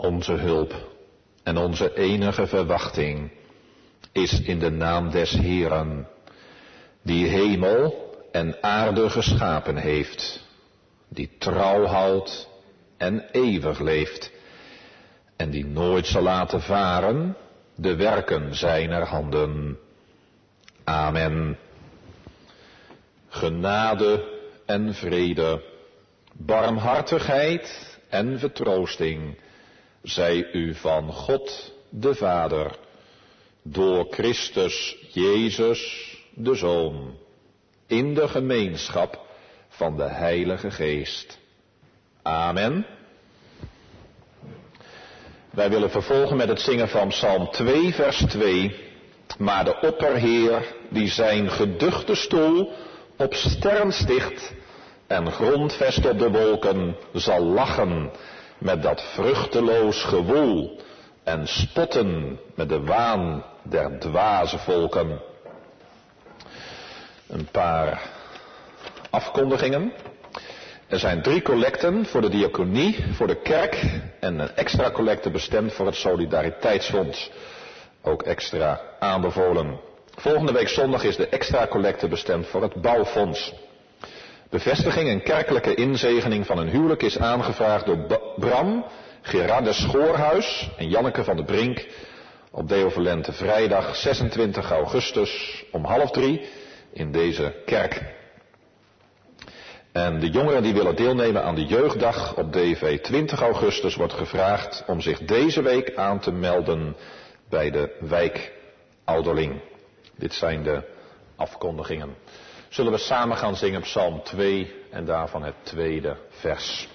Onze hulp en onze enige verwachting is in de naam des Heeren, die hemel en aarde geschapen heeft, die trouw houdt en eeuwig leeft, en die nooit zal laten varen de werken zijner handen. Amen. Genade en vrede, barmhartigheid en vertroosting zij u van God de Vader, door Christus Jezus de Zoon, in de gemeenschap van de Heilige Geest. Amen. Wij willen vervolgen met het zingen van Psalm 2, vers 2. Maar de opperheer, die zijn geduchte stoel op sterren sticht en grondvest op de wolken, zal lachen met dat vruchteloos gewoel en spotten met de waan der dwaze volken. Een paar afkondigingen. Er zijn 3 collecten voor de diaconie, voor de kerk en een extra collecte bestemd voor het Solidariteitsfonds. Ook extra aanbevolen. Volgende week zondag is de extra collecte bestemd voor het bouwfonds. Bevestiging en kerkelijke inzegening van een huwelijk is aangevraagd door Bram, Gerarde Schoorhuis en Janneke van de Brink op Deo Volente vrijdag 26 augustus om 2:30 in deze kerk. En de jongeren die willen deelnemen aan de jeugddag op DV 20 augustus wordt gevraagd om zich deze week aan te melden bij de wijk Ouderling. Dit zijn de afkondigingen. Zullen we samen gaan zingen Psalm 2 en daarvan het 2e vers.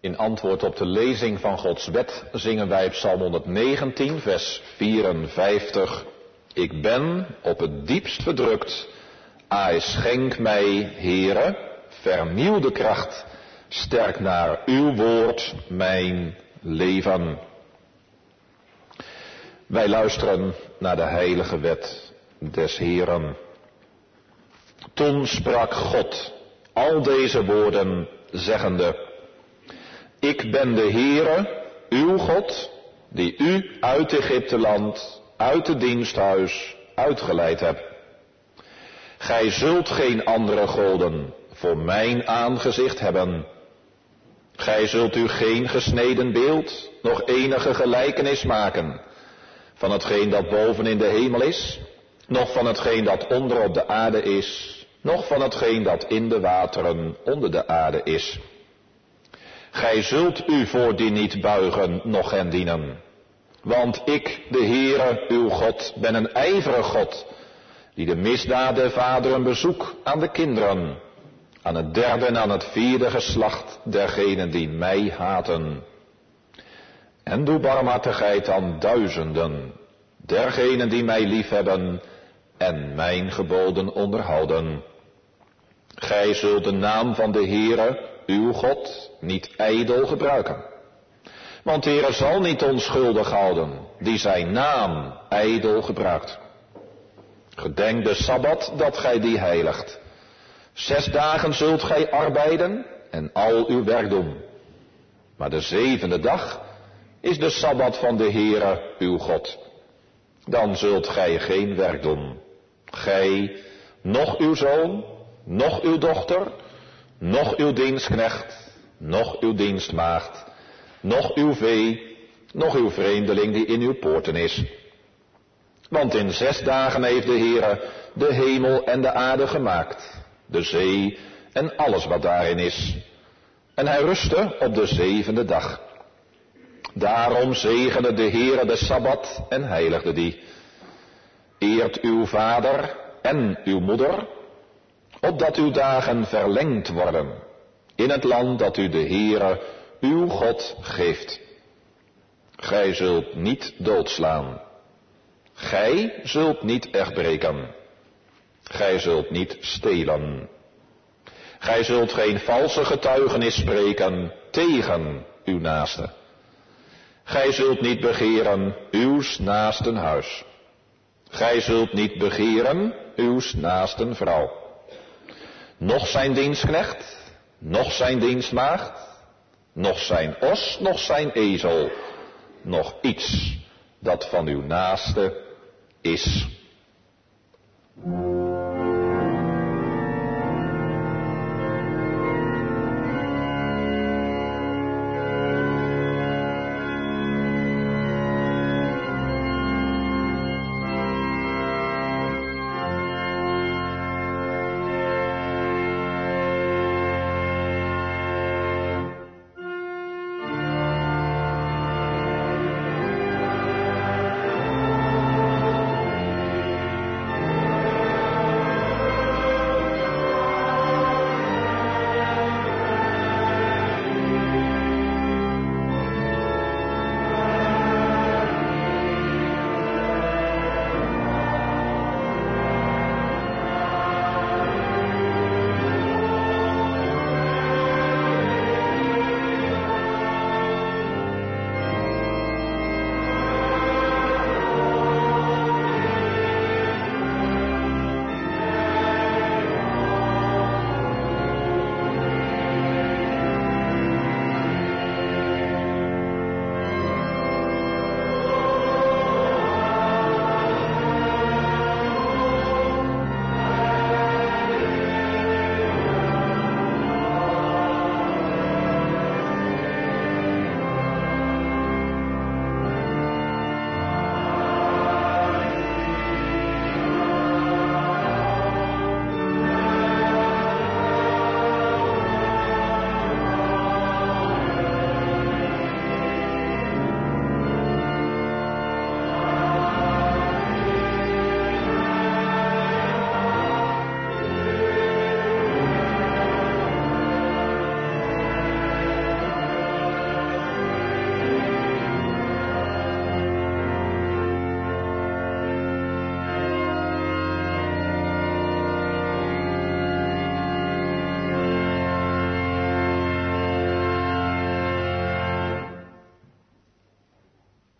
In antwoord op de lezing van Gods wet zingen wij Psalm 119, vers 54. Ik ben op het diepst verdrukt. Ai, schenk mij, Heere, vernieuw de kracht. Sterk naar uw woord mijn leven. Wij luisteren naar de heilige wet des Heeren. Toen sprak God al deze woorden zeggende: Ik ben de Heere, uw God, die u uit Egypteland, uit het diensthuis uitgeleid heb. Gij zult geen andere goden voor mijn aangezicht hebben. Gij zult u geen gesneden beeld, nog enige gelijkenis maken van hetgeen dat boven in de hemel is, noch van hetgeen dat onder op de aarde is, noch van hetgeen dat in de wateren onder de aarde is. Gij zult u voor die niet buigen, noch hen dienen. Want ik, de Heere, uw God, ben een ijverig God, die de misdaad der vaderen bezoek aan de kinderen, aan het derde en aan het vierde geslacht dergenen die mij haten. En doe barmhartigheid aan duizenden, dergenen die mij liefhebben en mijn geboden onderhouden. Gij zult de naam van de Heere, uw God, niet ijdel gebruiken. Want de Heere zal niet onschuldig houden, die zijn naam ijdel gebruikt. Gedenk de Sabbat dat gij die heiligt. 6 dagen zult gij arbeiden en al uw werk doen. Maar de 7e dag is de Sabbat van de Heere, uw God. Dan zult gij geen werk doen. Gij, noch uw zoon, noch uw dochter, noch uw dienstknecht, noch uw dienstmaagd, noch uw vee, noch uw vreemdeling die in uw poorten is. Want in 6 dagen heeft de Heere de hemel en de aarde gemaakt, de zee en alles wat daarin is. En hij rustte op de 7e dag. Daarom zegende de Heere de Sabbat en heiligde die. Eert uw vader en uw moeder, opdat uw dagen verlengd worden, in het land dat u de Heere, uw God, geeft. Gij zult niet doodslaan. Gij zult niet echtbreken. Gij zult niet stelen. Gij zult geen valse getuigenis spreken tegen uw naaste. Gij zult niet begeren uws naasten huis. Gij zult niet begeren uws naasten vrouw. Noch zijn dienstknecht, noch zijn dienstmaagd, noch zijn os, noch zijn ezel, noch iets dat van uw naaste is.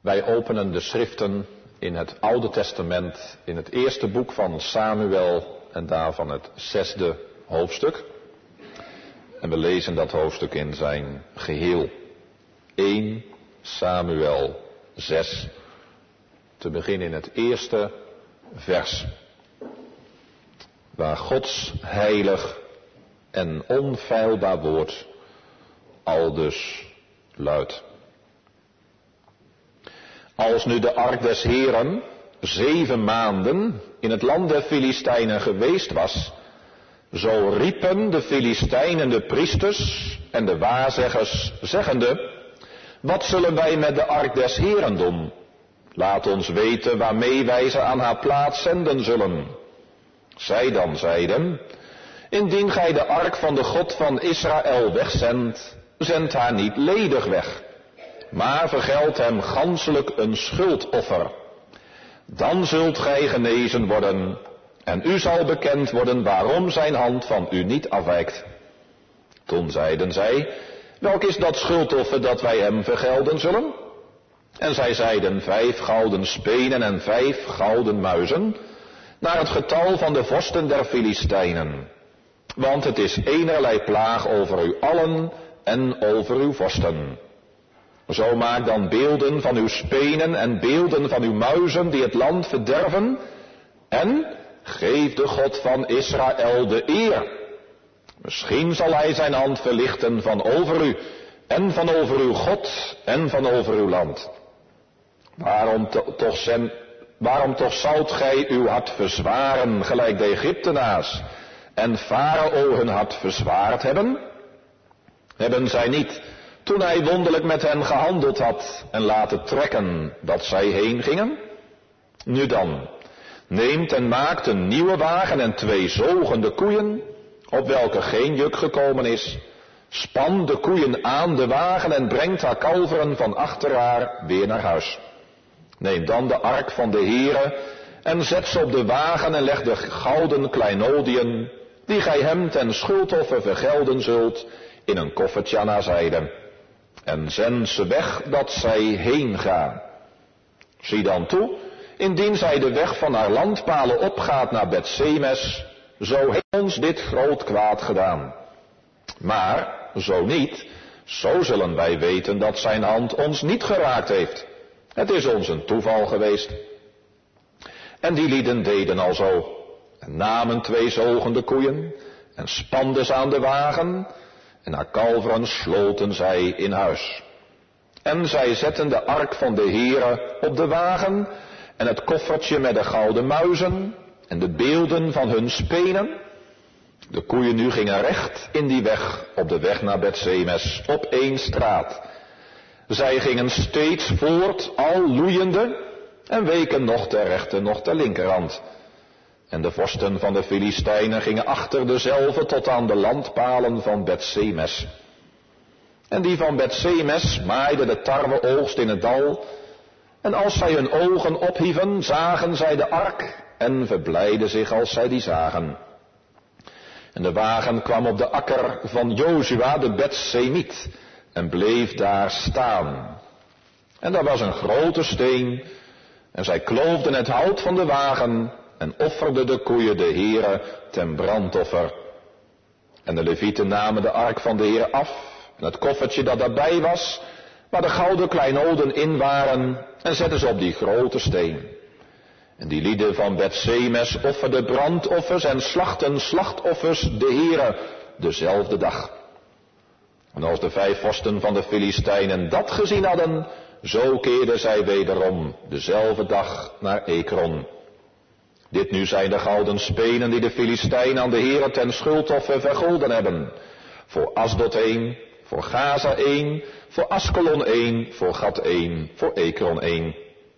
Wij openen de schriften in het Oude Testament, in het eerste boek van Samuel en daarvan het 6e hoofdstuk. En we lezen dat hoofdstuk in zijn geheel. 1 Samuel 6, te beginnen in het eerste vers. Waar Gods heilig en onfeilbaar woord aldus luidt. Als nu de ark des Heren 7 maanden in het land der Filistijnen geweest was, zo riepen de Filistijnen de priesters en de waarzeggers, zeggende: wat zullen wij met de ark des Heren doen? Laat ons weten waarmee wij ze aan haar plaats zenden zullen. Zij dan zeiden: indien gij de ark van de God van Israël wegzendt, zend haar niet ledig weg, maar vergeld hem ganselijk een schuldoffer. Dan zult gij genezen worden, en u zal bekend worden waarom zijn hand van u niet afwijkt. Toen zeiden zij: welk is dat schuldoffer dat wij hem vergelden zullen? En zij zeiden: 5 gouden spenen en 5 gouden muizen, naar het getal van de vorsten der Filistijnen. Want het is eenerlei plaag over u allen en over uw vorsten. Zo maak dan beelden van uw spenen en beelden van uw muizen die het land verderven, en geef de God van Israël de eer. Misschien zal hij zijn hand verlichten van over u, en van over uw God, en van over uw land. Waarom toch zoudt gij uw hart verzwaren, gelijk de Egyptenaars, en Farao hun hart verzwaard hebben? Hebben zij niet, toen hij wonderlijk met hen gehandeld had, en laten trekken, dat zij heen gingen? Nu dan, neemt en maakt een nieuwe wagen en 2 zogende koeien, op welke geen juk gekomen is. Span de koeien aan de wagen en brengt haar kalveren van achter haar weer naar huis. Neem dan de ark van de Heere en zet ze op de wagen en leg de gouden kleinodiën, die gij hem ten schuldoffer vergelden zult, in een koffertje aan haar zijde. En zend ze weg dat zij heen gaan. Zie dan toe, indien zij de weg van haar landpalen opgaat naar Bethsemes, zo heeft ons dit groot kwaad gedaan. Maar, zo niet, zo zullen wij weten dat zijn hand ons niet geraakt heeft. Het is ons een toeval geweest. En die lieden deden alzo, en namen 2 zogende koeien, en spanden ze aan de wagen, en haar kalveren sloten zij in huis. En zij zetten de ark van de Heere op de wagen, en het koffertje met de gouden muizen, en de beelden van hun spenen. De koeien nu gingen recht in die weg, op de weg naar Bethsemes, op 1 straat. Zij gingen steeds voort, al loeiende, en weken nog ter rechter, nog ter linkerhand. En de vorsten van de Filistijnen gingen achter dezelve tot aan de landpalen van Bethsemes. En die van Bethsemes maaiden de tarweoogst in het dal. En als zij hun ogen ophieven, zagen zij de ark en verblijdden zich als zij die zagen. En de wagen kwam op de akker van Jozua de Bethsemiet en bleef daar staan. En daar was een grote steen, en zij kloofden het hout van de wagen en offerden de koeien de Heere ten brandoffer. En de Levieten namen de ark van de Heere af, en het koffertje dat daarbij was, waar de gouden kleinoden in waren, en zetten ze op die grote steen. En die lieden van Bethsemes offerden brandoffers en slachten slachtoffers de Heere dezelfde dag. En als de 5 vorsten van de Filistijnen dat gezien hadden, zo keerden zij wederom dezelfde dag naar Ekron. Dit nu zijn de gouden spenen die de Filistijnen aan de Heere ten schuldoffer vergolden hebben. Voor Asdod 1, voor Gaza 1, voor Askelon 1, voor Gat 1, voor Ekron 1.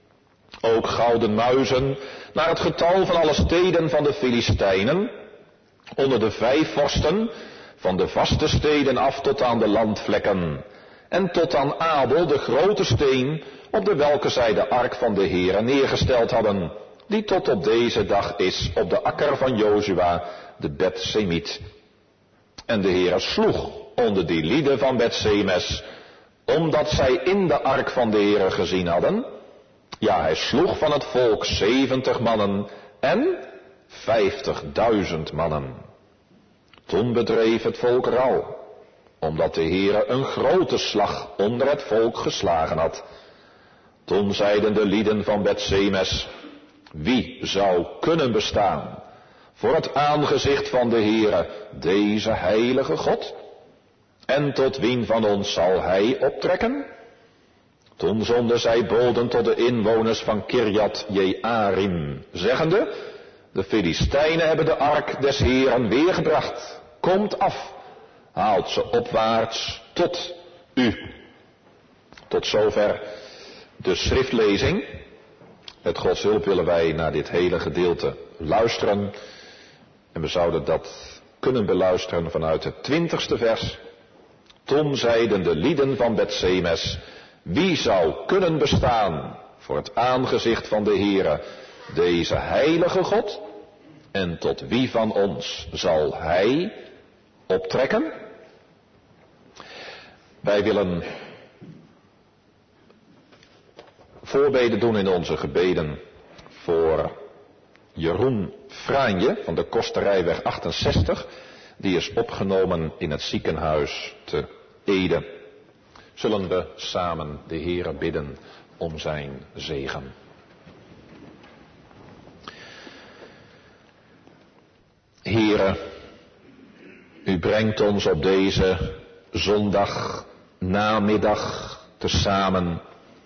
Ook gouden muizen naar het getal van alle steden van de Filistijnen, onder de 5 vorsten, van de vaste steden af tot aan de landvlekken, en tot aan Abel de grote steen, op de welke zij de ark van de Heere neergesteld hadden, die tot op deze dag is op de akker van Jozua de Bethsemiet. En de Heere sloeg onder die lieden van Bethsemes, omdat zij in de ark van de Heere gezien hadden, Ja, hij sloeg van het volk 70 mannen en 50.000 mannen. Toen bedreef het volk rouw, omdat de Heere een grote slag onder het volk geslagen had. Toen zeiden de lieden van Bet-Semes: wie zou kunnen bestaan voor het aangezicht van de Heere, deze heilige God? En tot wien van ons zal hij optrekken? Toen zonden zij boden tot de inwoners van Kirjat Jearim, zeggende: de Filistijnen hebben de ark des Heeren weergebracht. Komt af, haalt ze opwaarts tot u. Tot zover de schriftlezing. Met Gods hulp willen wij naar dit hele gedeelte luisteren. En we zouden dat kunnen beluisteren vanuit het 20ste vers. Toen zeiden de lieden van Bet-Semes: wie zou kunnen bestaan voor het aangezicht van de Heere, deze heilige God? En tot wie van ons zal hij optrekken? Wij willen voorbeden doen in onze gebeden voor Jeroen Fraanje van de Kosterijweg 68. Die is opgenomen in het ziekenhuis te Ede. Zullen we samen de Heere bidden om zijn zegen. Heere, u brengt ons op deze zondag namiddag tezamen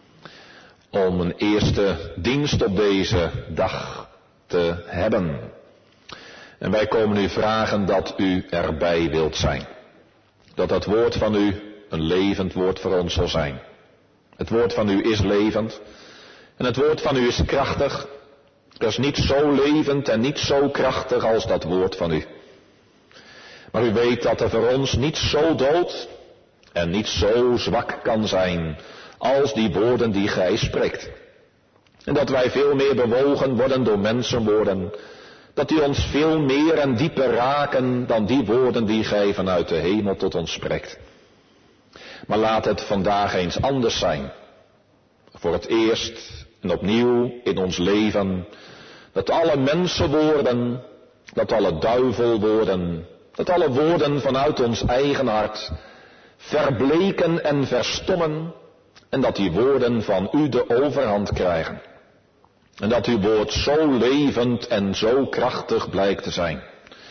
om een eerste dienst op deze dag te hebben. En wij komen u vragen dat u erbij wilt zijn. Dat het woord van u een levend woord voor ons zal zijn. Het woord van u is levend. En het woord van u is krachtig. Dat is niet zo levend en niet zo krachtig als dat woord van u. Maar u weet dat er voor ons niet zo dood en niet zo zwak kan zijn als die woorden die gij spreekt. En dat wij veel meer bewogen worden door mensenwoorden. Dat die ons veel meer en dieper raken dan die woorden die gij vanuit de hemel tot ons spreekt. Maar laat het vandaag eens anders zijn. Voor het eerst en opnieuw in ons leven. Dat alle mensenwoorden, dat alle duivelwoorden, dat alle woorden vanuit ons eigen hart verbleken en verstommen. En dat die woorden van u de overhand krijgen. En dat uw woord zo levend en zo krachtig blijkt te zijn.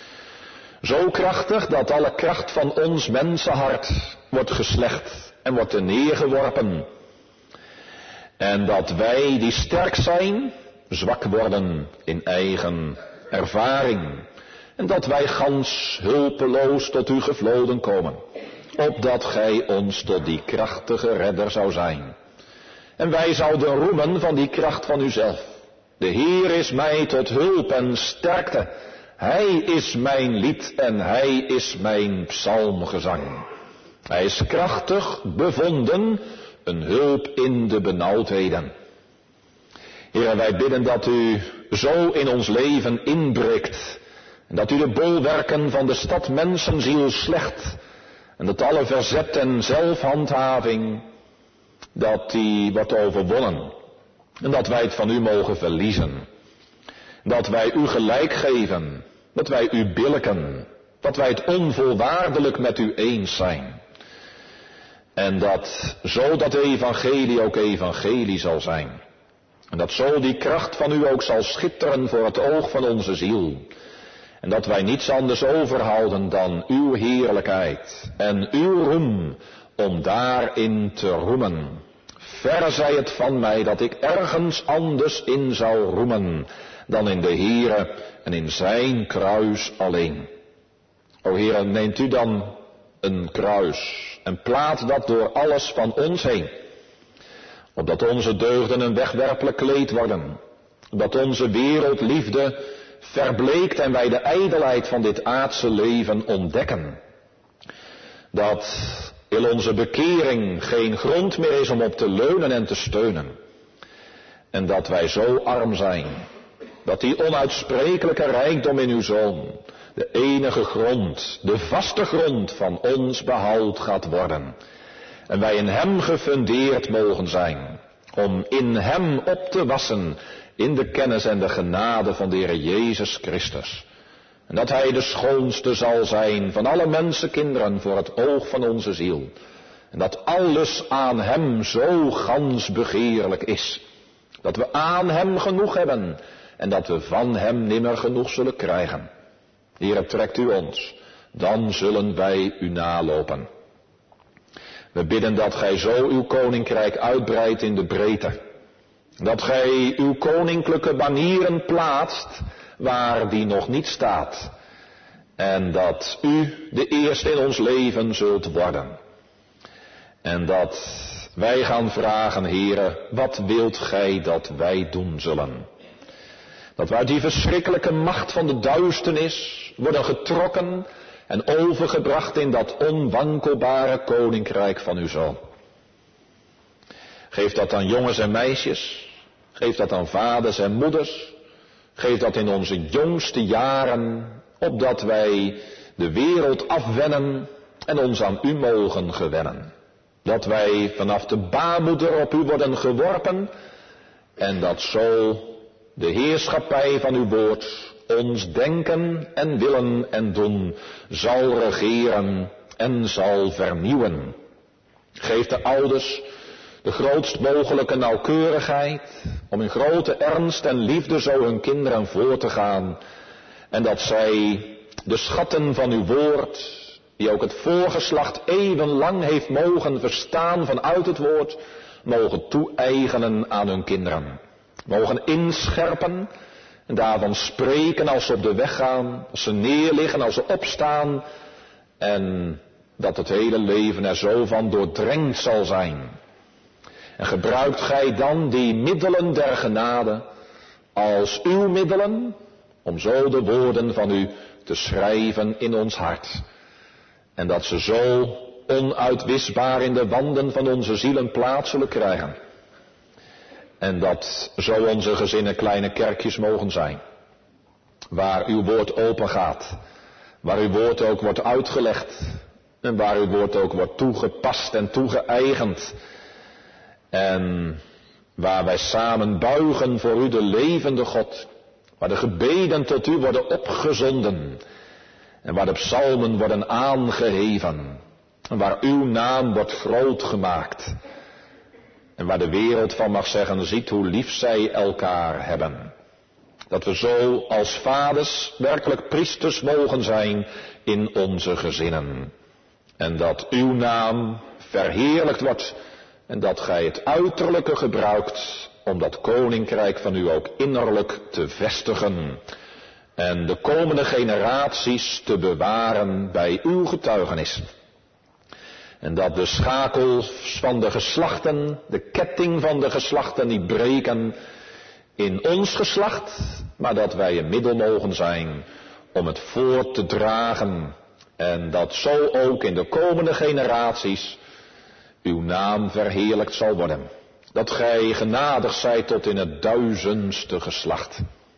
Zo krachtig dat alle kracht van ons mensenhart wordt geslecht en wordt er neergeworpen. En dat wij die sterk zijn, zwak worden in eigen ervaring. En dat wij gans hulpeloos tot u gevloden komen. Opdat gij ons tot die krachtige redder zou zijn. En wij zouden roemen van die kracht van uzelf. De Heer is mij tot hulp en sterkte. Hij is mijn lied en hij is mijn psalmgezang. Hij is krachtig bevonden, een hulp in de benauwdheden. Heer, wij bidden dat u zo in ons leven inbreekt. En dat u de bolwerken van de stad mensenziel slecht. En dat alle verzet en zelfhandhaving, dat die wordt overwonnen. En dat wij het van u mogen verliezen. Dat wij u gelijk geven. Dat wij u billijken. Dat wij het onvolwaardelijk met u eens zijn. En dat zo dat evangelie ook evangelie zal zijn. En dat zo die kracht van u ook zal schitteren voor het oog van onze ziel. En dat wij niets anders overhouden dan uw heerlijkheid en uw roem om daarin te roemen. Verre zij het van mij dat ik ergens anders in zou roemen dan in de Heere en in zijn kruis alleen. O Heere, neemt u dan een kruis en plaat dat door alles van ons heen. Opdat onze deugden een wegwerpelijk kleed worden. Opdat onze wereldliefde verbleekt en wij de ijdelheid van dit aardse leven ontdekken. Dat in onze bekering geen grond meer is om op te leunen en te steunen. En dat wij zo arm zijn, dat die onuitsprekelijke rijkdom in uw Zoon, de enige grond, de vaste grond van ons behoud gaat worden. En wij in hem gefundeerd mogen zijn, om in hem op te wassen in de kennis en de genade van de Heer Jezus Christus. En dat hij de schoonste zal zijn van alle mensenkinderen voor het oog van onze ziel. En dat alles aan hem zo gans begeerlijk is. Dat we aan hem genoeg hebben en dat we van hem nimmer genoeg zullen krijgen. Heere, trekt u ons, dan zullen wij u nalopen. We bidden dat gij zo uw koninkrijk uitbreidt in de breedte. Dat gij uw koninklijke banieren plaatst waar die nog niet staat. En dat u de eerste in ons leven zult worden. En dat wij gaan vragen, Heere, wat wilt gij dat wij doen zullen? Dat we uit die verschrikkelijke macht van de duisternis worden getrokken en overgebracht in dat onwankelbare koninkrijk van uw Zoon. Geef dat aan jongens en meisjes. Geef dat aan vaders en moeders. Geef dat in onze jongste jaren, opdat wij de wereld afwennen en ons aan u mogen gewennen. Dat wij vanaf de baarmoeder op u worden geworpen en dat zo de heerschappij van uw woord ons denken en willen en doen zal regeren en zal vernieuwen. Geef de ouders de grootst mogelijke nauwkeurigheid om in grote ernst en liefde zo hun kinderen voor te gaan. En dat zij de schatten van uw woord, die ook het voorgeslacht eeuwenlang heeft mogen verstaan vanuit het woord, mogen toe-eigenen aan hun kinderen. Mogen inscherpen en daarvan spreken als ze op de weg gaan, als ze neerliggen, als ze opstaan. En dat het hele leven er zo van doordrenkt zal zijn. En gebruikt gij dan die middelen der genade als uw middelen, om zo de woorden van u te schrijven in ons hart. En dat ze zo onuitwisbaar in de wanden van onze zielen plaats zullen krijgen. En dat zo onze gezinnen kleine kerkjes mogen zijn. Waar uw woord open gaat. Waar uw woord ook wordt uitgelegd. En waar uw woord ook wordt toegepast en toegeëigend. En waar wij samen buigen voor u de levende God. Waar de gebeden tot u worden opgezonden. En waar de psalmen worden aangeheven. En waar uw naam wordt groot gemaakt. En waar de wereld van mag zeggen, ziet hoe lief zij elkaar hebben. Dat we zo als vaders werkelijk priesters mogen zijn in onze gezinnen. En dat uw naam verheerlijkt wordt. En dat gij het uiterlijke gebruikt om dat koninkrijk van u ook innerlijk te vestigen. En de komende generaties te bewaren bij uw getuigenis. En dat de schakels van de geslachten, de ketting van de geslachten niet breken in ons geslacht, maar dat wij een middel mogen zijn om het voort te dragen. En dat zo ook in de komende generaties uw naam verheerlijkt zal worden. Dat gij genadig zijt tot in het 1000ste geslacht.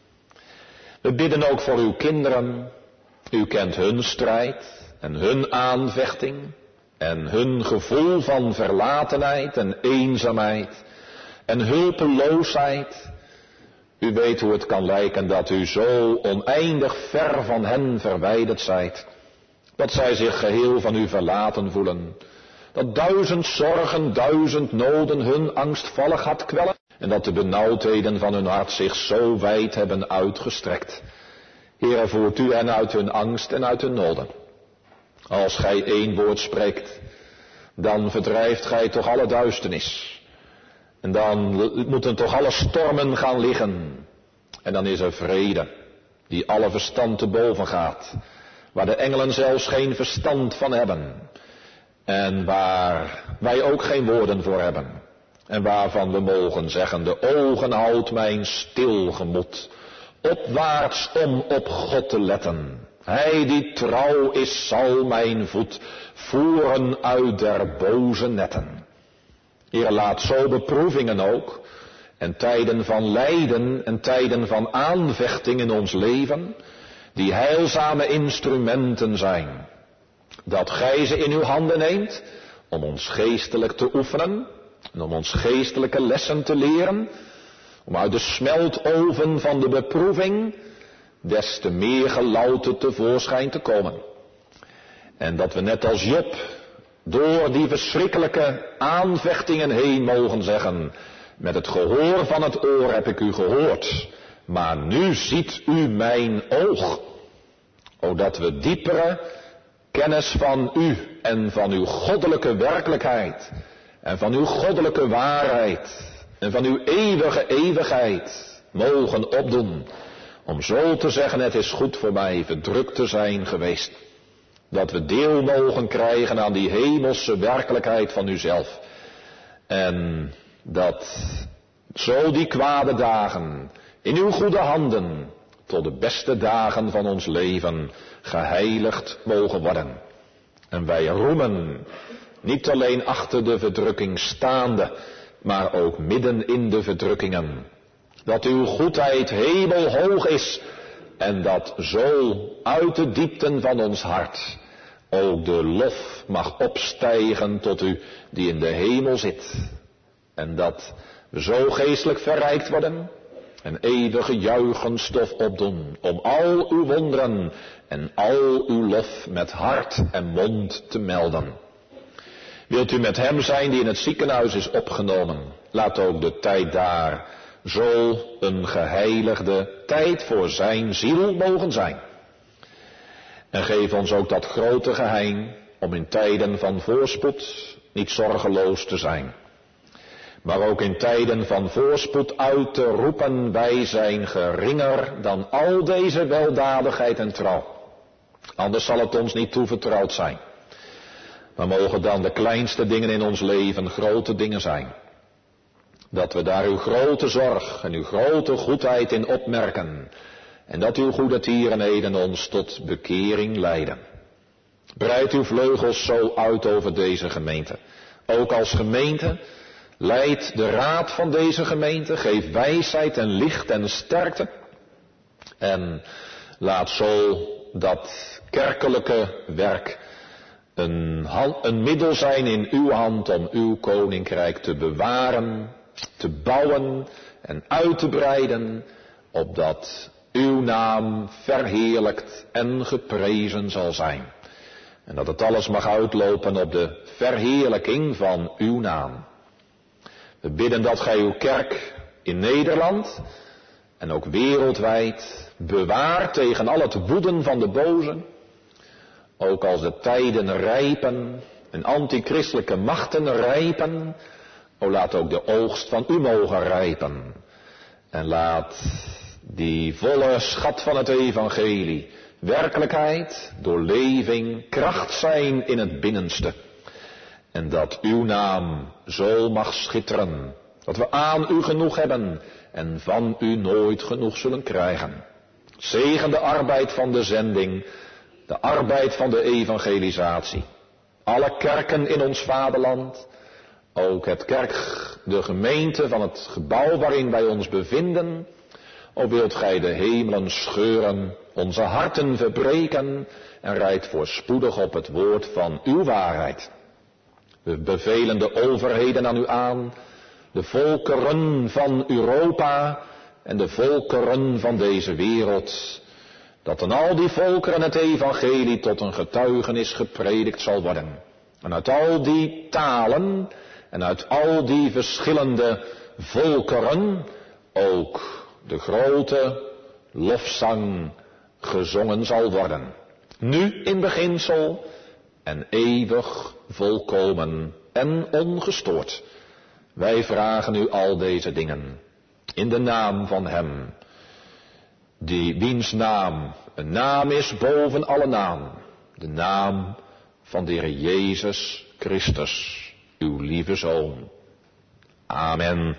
We bidden ook voor uw kinderen. U kent hun strijd en hun aanvechting. En hun gevoel van verlatenheid en eenzaamheid en hulpeloosheid. U weet hoe het kan lijken dat u zo oneindig ver van hen verwijderd zijt. Dat zij zich geheel van u verlaten voelen. Dat 1000 zorgen, 1000 noden hun angstvalligheid kwellen. En dat de benauwdheden van hun hart zich zo wijd hebben uitgestrekt. Heere, voert u hen uit hun angst en uit hun noden. Als gij 1 woord spreekt, dan verdrijft gij toch alle duisternis. En dan moeten toch alle stormen gaan liggen. En dan is er vrede, die alle verstand te boven gaat. Waar de engelen zelfs geen verstand van hebben. En waar wij ook geen woorden voor hebben. En waarvan we mogen zeggen, de ogen houdt mijn stil gemoed. Opwaarts om op God te letten. Hij die trouw is, zal mijn voet voeren uit der boze netten. Heer, laat zo beproevingen ook, en tijden van lijden en tijden van aanvechting in ons leven, die heilzame instrumenten zijn. Dat gij ze in uw handen neemt, om ons geestelijk te oefenen, En om ons geestelijke lessen te leren, om uit de smeltoven van de beproeving des te meer gelouterd tevoorschijn te komen. En dat we net als Job door die verschrikkelijke aanvechtingen heen mogen zeggen, met het gehoor van het oor heb ik u gehoord, maar nu ziet u mijn oog. O, dat we diepere kennis van u en van uw goddelijke werkelijkheid en van uw goddelijke waarheid en van uw eeuwige eeuwigheid mogen opdoen. Om zo te zeggen, het is goed voor mij verdrukt te zijn geweest. Dat we deel mogen krijgen aan die hemelse werkelijkheid van uzelf. En dat zo die kwade dagen in uw goede handen tot de beste dagen van ons leven geheiligd mogen worden. En wij roemen, niet alleen achter de verdrukking staande, maar ook midden in de verdrukkingen. Dat uw goedheid hemelhoog is en dat zo uit de diepten van ons hart ook de lof mag opstijgen tot u die in de hemel zit. En dat we zo geestelijk verrijkt worden en eeuwige juichenstof opdoen om al uw wonderen en al uw lof met hart en mond te melden. Wilt u met hem zijn die in het ziekenhuis is opgenomen? Laat ook de tijd daar zo een geheiligde tijd voor zijn ziel mogen zijn. En geef ons ook dat grote geheim om in tijden van voorspoed niet zorgeloos te zijn. Maar ook in tijden van voorspoed uit te roepen, wij zijn geringer dan al deze weldadigheid en trouw. Anders zal het ons niet toevertrouwd zijn. Maar mogen dan de kleinste dingen in ons leven grote dingen zijn. Dat we daar uw grote zorg en uw grote goedheid in opmerken. En dat uw goede tierenheden ons tot bekering leiden. Breid uw vleugels zo uit over deze gemeente. Ook als gemeente, leid de raad van deze gemeente. Geef wijsheid en licht en sterkte. En laat zo dat kerkelijke werk een middel zijn in uw hand om uw koninkrijk te bewaren, te bouwen en uit te breiden, opdat uw naam verheerlijkt en geprezen zal zijn. En dat het alles mag uitlopen op de verheerlijking van uw naam. We bidden dat gij uw kerk in Nederland en ook wereldwijd bewaart tegen al het woeden van de bozen. Ook als de tijden rijpen en antichristelijke machten rijpen, o laat ook de oogst van u mogen rijpen. En laat die volle schat van het evangelie werkelijkheid, doorleving, kracht zijn in het binnenste. En dat uw naam zo mag schitteren, dat we aan u genoeg hebben en van u nooit genoeg zullen krijgen. Zegen de arbeid van de zending, de arbeid van de evangelisatie. Alle kerken in ons vaderland, ook de gemeente van het gebouw waarin wij ons bevinden. O wilt gij de hemelen scheuren, onze harten verbreken en rijd voorspoedig op het woord van uw waarheid. We bevelen de overheden aan u aan, de volkeren van Europa en de volkeren van deze wereld, dat aan al die volkeren het evangelie tot een getuigenis gepredikt zal worden. En uit al die talen en uit al die verschillende volkeren ook de grote lofzang gezongen zal worden. Nu in beginsel en eeuwig volkomen en ongestoord. Wij vragen u al deze dingen in de naam van hem, wiens naam een naam is boven alle naam, de naam van de Heer Jezus Christus, uw lieve Zoon. Amen.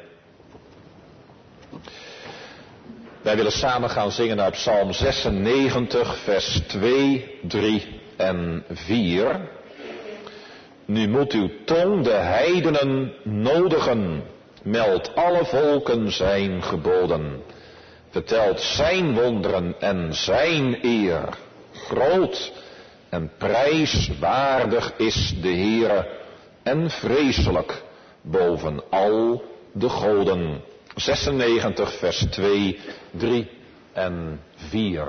Wij willen samen gaan zingen uit Psalm 96, vers 2, 3 en 4. Nu moet uw tong de heidenen nodigen, meldt alle volken zijn geboden. Vertelt zijn wonderen en zijn eer. Groot en prijswaardig is de Heere en vreselijk boven al de goden. 96 vers 2, 3 en 4.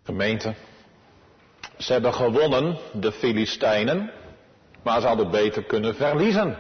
Gemeente, ze hebben gewonnen, de Filistijnen, maar ze hadden beter kunnen verliezen.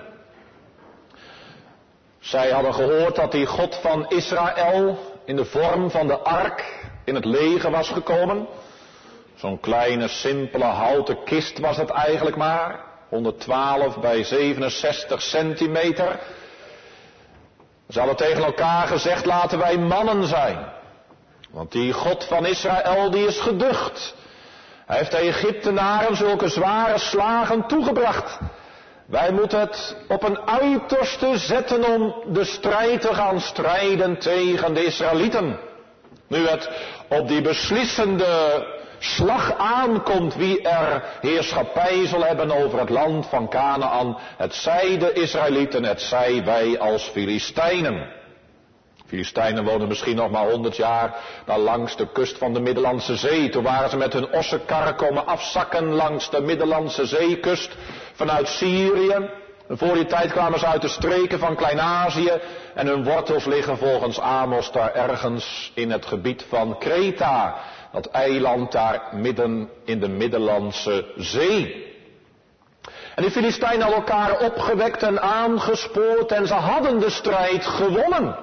Zij hadden gehoord dat die God van Israël in de vorm van de ark in het leger was gekomen. Zo'n kleine, simpele houten kist was het eigenlijk maar. 112 bij 67 centimeter. Ze hadden tegen elkaar gezegd, laten wij mannen zijn. Want die God van Israël, die is geducht. Hij heeft de Egyptenaren zulke zware slagen toegebracht. Wij moeten het op een uiterste zetten om de strijd te gaan strijden tegen de Israëlieten. Nu het op die beslissende slag aankomt wie er heerschappij zal hebben over het land van Kanaan. Het zij de Israëlieten, het zij wij als Filistijnen. Filistijnen woonden misschien nog maar 100 jaar daar langs de kust van de Middellandse Zee. Toen waren ze met hun ossenkarren komen afzakken langs de Middellandse Zeekust vanuit Syrië. En voor die tijd kwamen ze uit de streken van Klein-Azië en hun wortels liggen volgens Amos daar ergens in het gebied van Kreta. Dat eiland daar midden in de Middellandse Zee. En die Filistijnen hadden elkaar opgewekt en aangespoord en ze hadden de strijd gewonnen.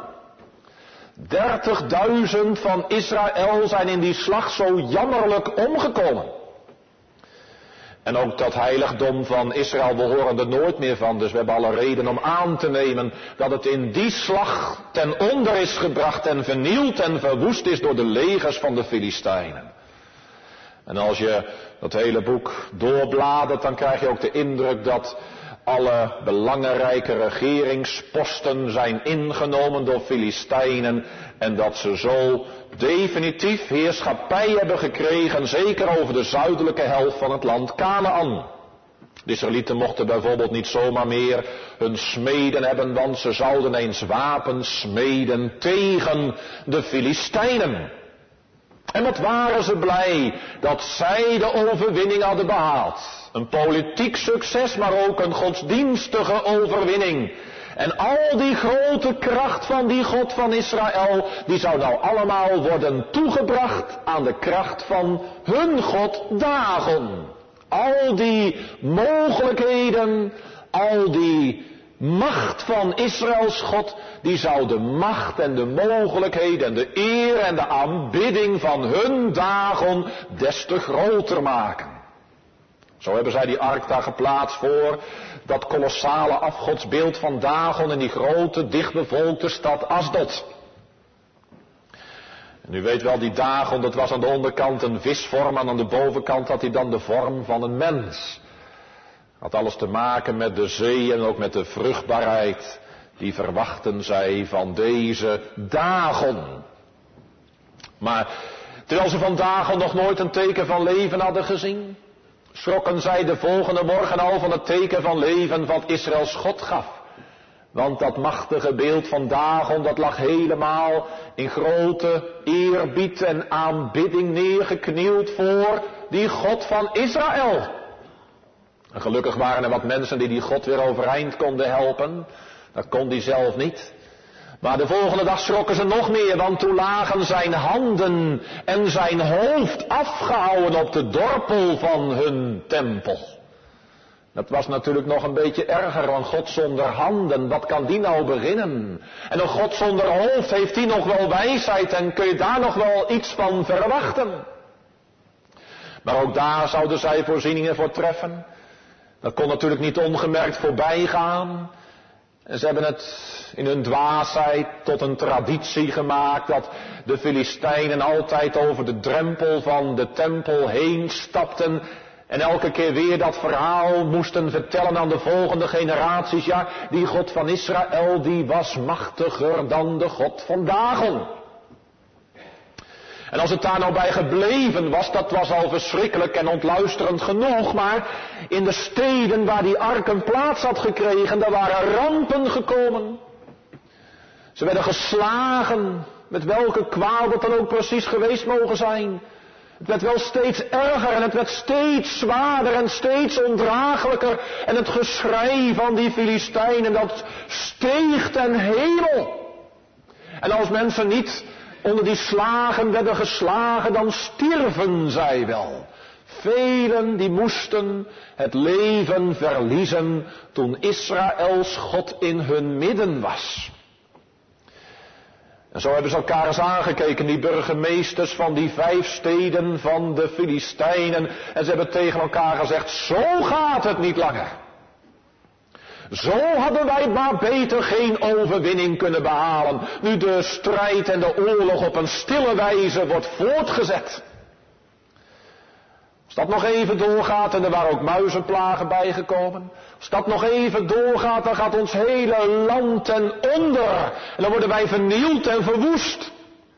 30.000 van Israël zijn in die slag zo jammerlijk omgekomen. En ook dat heiligdom van Israël, we horen er nooit meer van. Dus we hebben alle reden om aan te nemen dat het in die slag ten onder is gebracht en vernield en verwoest is door de legers van de Filistijnen. En als je dat hele boek doorbladert, dan krijg je ook de indruk dat alle belangrijke regeringsposten zijn ingenomen door Filistijnen en dat ze zo definitief heerschappij hebben gekregen, zeker over de zuidelijke helft van het land Kanaan. De Israëlieten mochten bijvoorbeeld niet zomaar meer hun smeden hebben, want ze zouden eens wapens smeden tegen de Filistijnen. En wat waren ze blij dat zij de overwinning hadden behaald. Een politiek succes, maar ook een godsdienstige overwinning. En al die grote kracht van die God van Israël, die zou nou allemaal worden toegebracht aan de kracht van hun God Dagon. Al die mogelijkheden, al die macht van Israëls God, die zou de macht en de mogelijkheden en de eer en de aanbidding van hun Dagon des te groter maken. Zo hebben zij die ark daar geplaatst voor dat kolossale afgodsbeeld van Dagon in die grote, dichtbevolkte stad Asdod. En u weet wel, die Dagon, dat was aan de onderkant een visvorm en aan de bovenkant had hij dan de vorm van een mens. Had alles te maken met de zee en ook met de vruchtbaarheid. Die verwachten zij van deze Dagon. Maar terwijl ze van Dagon nog nooit een teken van leven hadden gezien, schrokken zij de volgende morgen al van het teken van leven wat Israëls God gaf. Want dat machtige beeld van Dagon, dat lag helemaal in grote eerbied en aanbidding neergeknield voor die God van Israël. En gelukkig waren er wat mensen die God weer overeind konden helpen. Dat kon hij zelf niet. Maar de volgende dag schrokken ze nog meer, want toen lagen zijn handen en zijn hoofd afgehouden op de dorpel van hun tempel. Dat was natuurlijk nog een beetje erger, want God zonder handen, wat kan die nou beginnen? En een God zonder hoofd, heeft die nog wel wijsheid en kun je daar nog wel iets van verwachten? Maar ook daar zouden zij voorzieningen voor treffen. Dat kon natuurlijk niet ongemerkt voorbij gaan. En ze hebben het in hun dwaasheid tot een traditie gemaakt dat de Filistijnen altijd over de drempel van de tempel heen stapten en elke keer weer dat verhaal moesten vertellen aan de volgende generaties. Ja, die God van Israël, die was machtiger dan de God van Dagon. En als het daar nou bij gebleven was, dat was al verschrikkelijk en ontluisterend genoeg, maar in de steden waar die ark een plaats had gekregen, daar waren rampen gekomen. Ze werden geslagen, met welke kwaal dat dan ook precies geweest mogen zijn. Het werd wel steeds erger en het werd steeds zwaarder en steeds ondraaglijker. En het geschrei van die Filistijnen, dat steeg ten hemel. En als mensen niet onder die slagen werden geslagen, dan stierven zij wel. Velen die moesten het leven verliezen toen Israëls God in hun midden was. En zo hebben ze elkaar eens aangekeken, die burgemeesters van die 5 steden van de Filistijnen. En ze hebben tegen elkaar gezegd, zo gaat het niet langer. Zo hadden wij maar beter geen overwinning kunnen behalen, nu de strijd en de oorlog op een stille wijze wordt voortgezet. Als dat nog even doorgaat, en er waren ook muizenplagen bijgekomen. Als dat nog even doorgaat, dan gaat ons hele land ten onder. En dan worden wij vernield en verwoest.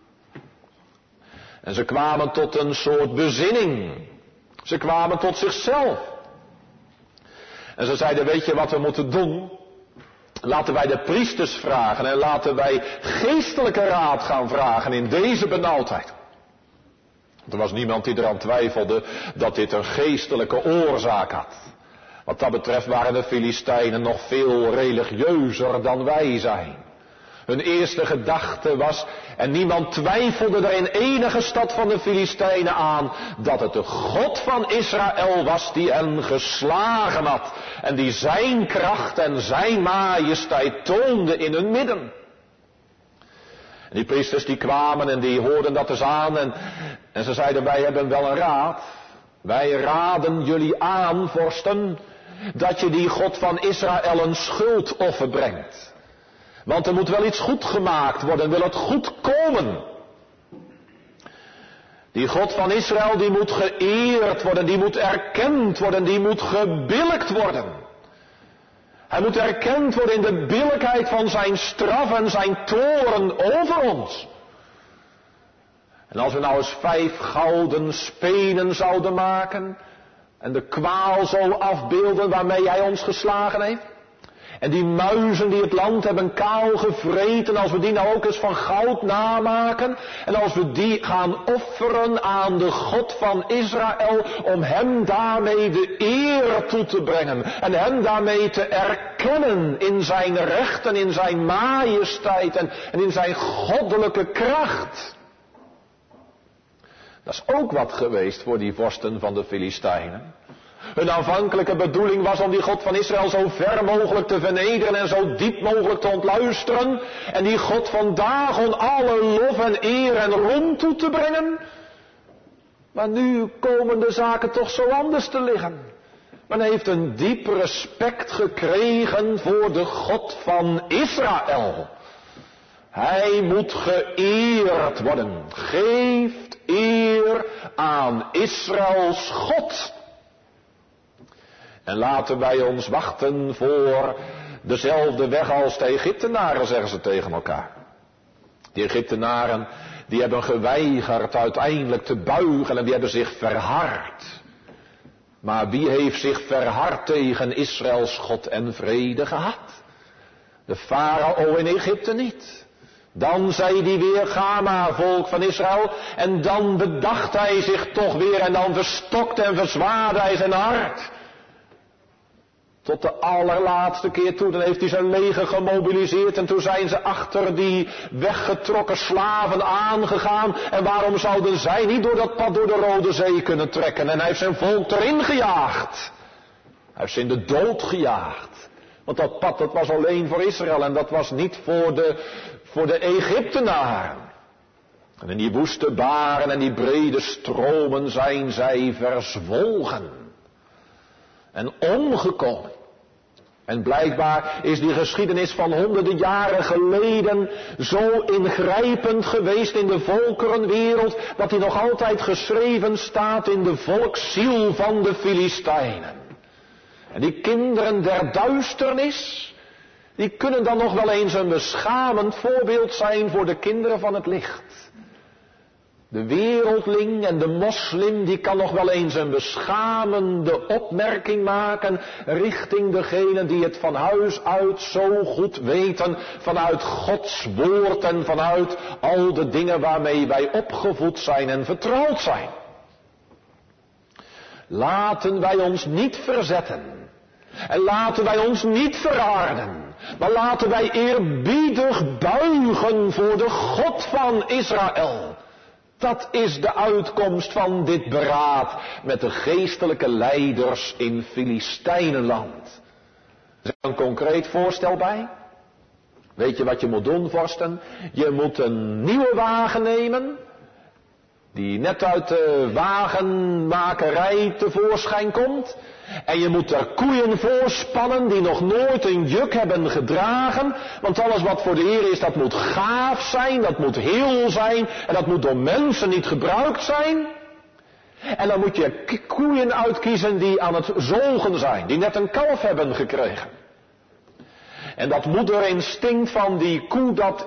En ze kwamen tot een soort bezinning. Ze kwamen tot zichzelf. En ze zeiden, weet je wat we moeten doen? Laten wij de priesters vragen en laten wij geestelijke raad gaan vragen in deze benauwdheid. Er was niemand die eraan twijfelde dat dit een geestelijke oorzaak had. Wat dat betreft waren de Filistijnen nog veel religieuzer dan wij zijn. Hun eerste gedachte was, en niemand twijfelde er in enige stad van de Filistijnen aan, dat het de God van Israël was die hen geslagen had. En die zijn kracht en zijn majesteit toonde in hun midden. En die priesters die kwamen en die hoorden dat eens aan en ze zeiden, wij hebben wel een raad. Wij raden jullie aan, vorsten, dat je die God van Israël een schuldoffer brengt. Want er moet wel iets goed gemaakt worden, wil het goed komen. Die God van Israël die moet geëerd worden, die moet erkend worden, die moet gebillijkt worden. Hij moet erkend worden in de billijkheid van zijn straf en zijn toorn over ons. En als we nou eens 5 gouden spenen zouden maken en de kwaal zo afbeelden waarmee hij ons geslagen heeft. En die muizen die het land hebben kaal gevreten, als we die nou ook eens van goud namaken. En als we die gaan offeren aan de God van Israël, om hem daarmee de eer toe te brengen. En hem daarmee te erkennen in zijn recht en in zijn majesteit en in zijn goddelijke kracht. Dat is ook wat geweest voor die vorsten van de Filistijnen. Hun aanvankelijke bedoeling was om die God van Israël zo ver mogelijk te vernederen en zo diep mogelijk te ontluisteren. En die God van Dagon alle lof en eer en roem toe te brengen. Maar nu komen de zaken toch zo anders te liggen. Men heeft een diep respect gekregen voor de God van Israël. Hij moet geëerd worden. Geeft eer aan Israëls God. En laten wij ons wachten voor dezelfde weg als de Egyptenaren, zeggen ze tegen elkaar. Die Egyptenaren, die hebben geweigerd uiteindelijk te buigen en die hebben zich verhard. Maar wie heeft zich verhard tegen Israëls God en vrede gehad? De farao in Egypte niet. Dan zei hij weer, ga maar volk van Israël. En dan bedacht hij zich toch weer en dan verstokte en verzwaarde hij zijn hart. Tot de allerlaatste keer toe, dan heeft hij zijn leger gemobiliseerd en toen zijn ze achter die weggetrokken slaven aangegaan. En waarom zouden zij niet door dat pad door de Rode Zee kunnen trekken? En hij heeft zijn volk erin gejaagd. Hij heeft ze in de dood gejaagd. Want dat pad, dat was alleen voor Israël en dat was niet voor de Egyptenaren. En in die woeste baren en die brede stromen zijn zij verzwolgen. En omgekomen. En blijkbaar is die geschiedenis van honderden jaren geleden zo ingrijpend geweest in de volkerenwereld, dat die nog altijd geschreven staat in de volksziel van de Filistijnen. En die kinderen der duisternis, die kunnen dan nog wel eens een beschamend voorbeeld zijn voor de kinderen van het licht. De wereldling en de moslim, die kan nog wel eens een beschamende opmerking maken richting degenen die het van huis uit zo goed weten, vanuit Gods woord en vanuit al de dingen waarmee wij opgevoed zijn en vertrouwd zijn. Laten wij ons niet verzetten. En laten wij ons niet verharden, maar laten wij eerbiedig buigen voor de God van Israël. Dat is de uitkomst van dit beraad met de geestelijke leiders in Filistijnenland. Er is een concreet voorstel bij. Weet je wat je moet doen, vorsten? Je moet een nieuwe wagen nemen, die net uit de wagenmakerij tevoorschijn komt. En je moet er koeien voor spannen die nog nooit een juk hebben gedragen. Want alles wat voor de Heer is, dat moet gaaf zijn, dat moet heel zijn. En dat moet door mensen niet gebruikt zijn. En dan moet je koeien uitkiezen die aan het zogen zijn, die net een kalf hebben gekregen. En dat moederinstinct van die koe, dat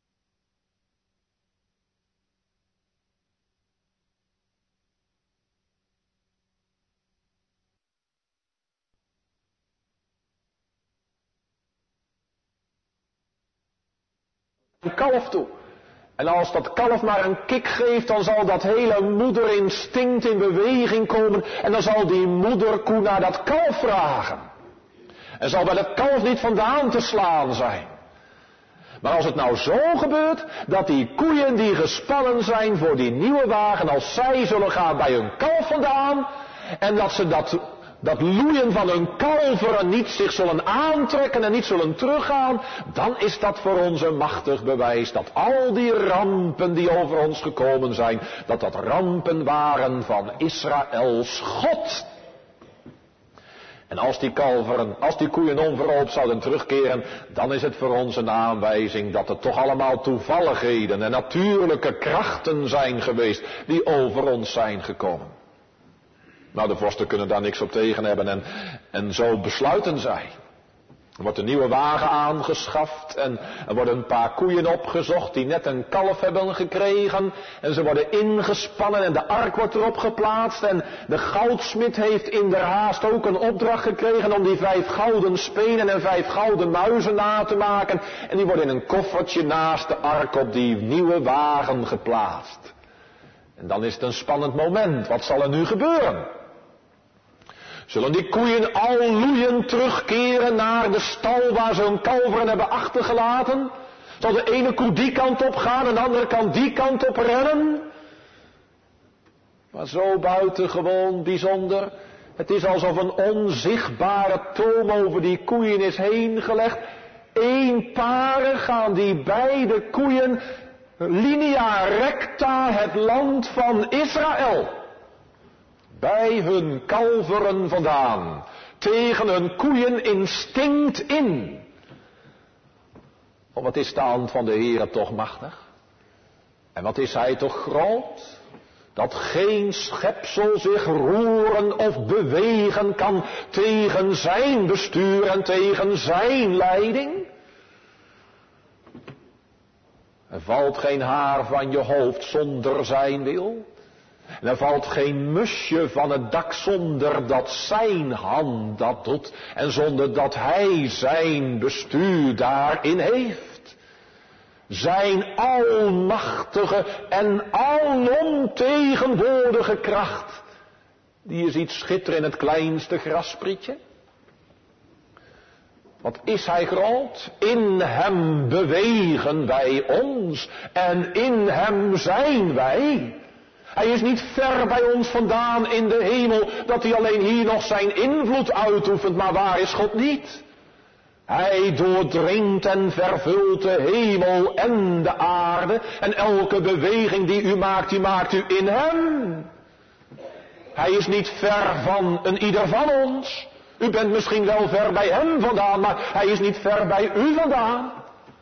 een kalf toe. En als dat kalf maar een kik geeft, dan zal dat hele moederinstinct in beweging komen. En dan zal die moederkoe naar dat kalf vragen. En zal bij dat kalf niet vandaan te slaan zijn. Maar als het nou zo gebeurt, dat die koeien die gespannen zijn voor die nieuwe wagen, als zij zullen gaan bij hun kalf vandaan, en dat ze dat loeien van hun kalveren niet zich zullen aantrekken en niet zullen teruggaan, dan is dat voor ons een machtig bewijs dat al die rampen die over ons gekomen zijn, dat rampen waren van Israëls God. En als die koeien onverhoopt zouden terugkeren, dan is het voor ons een aanwijzing dat het toch allemaal toevalligheden en natuurlijke krachten zijn geweest die over ons zijn gekomen. Nou, de vorsten kunnen daar niks op tegen hebben en zo besluiten zij. Er wordt een nieuwe wagen aangeschaft en er worden een paar koeien opgezocht die net een kalf hebben gekregen. En ze worden ingespannen en de ark wordt erop geplaatst. En de goudsmid heeft in der haast ook een opdracht gekregen om die 5 gouden spenen en 5 gouden muizen na te maken. En die worden in een koffertje naast de ark op die nieuwe wagen geplaatst. En dan is het een spannend moment. Wat zal er nu gebeuren? Zullen die koeien al loeiend terugkeren naar de stal waar ze hun kalveren hebben achtergelaten? Zal de ene koe die kant op gaan en de andere kant die kant op rennen? Maar zo buitengewoon bijzonder. Het is alsof een onzichtbare toom over die koeien is heen gelegd. Eenparig gaan die beide koeien linea recta het land van Israël bij hun kalveren vandaan, tegen hun koeien instinct in. Oh, wat is de hand van de Heer toch machtig? En wat is Hij toch groot? Dat geen schepsel zich roeren of bewegen kan tegen zijn bestuur en tegen zijn leiding. Er valt geen haar van je hoofd zonder zijn wil. En er valt geen musje van het dak zonder dat zijn hand dat doet. En zonder dat hij zijn bestuur daarin heeft. Zijn almachtige en alomtegenwoordige kracht. Die je ziet schitteren in het kleinste grassprietje. Wat is hij groot? In hem bewegen wij ons. En in hem zijn wij. Hij is niet ver bij ons vandaan in de hemel, dat hij alleen hier nog zijn invloed uitoefent, maar waar is God niet? Hij doordringt en vervult de hemel en de aarde, en elke beweging die u maakt u in hem. Hij is niet ver van een ieder van ons. U bent misschien wel ver bij hem vandaan, maar hij is niet ver bij u vandaan.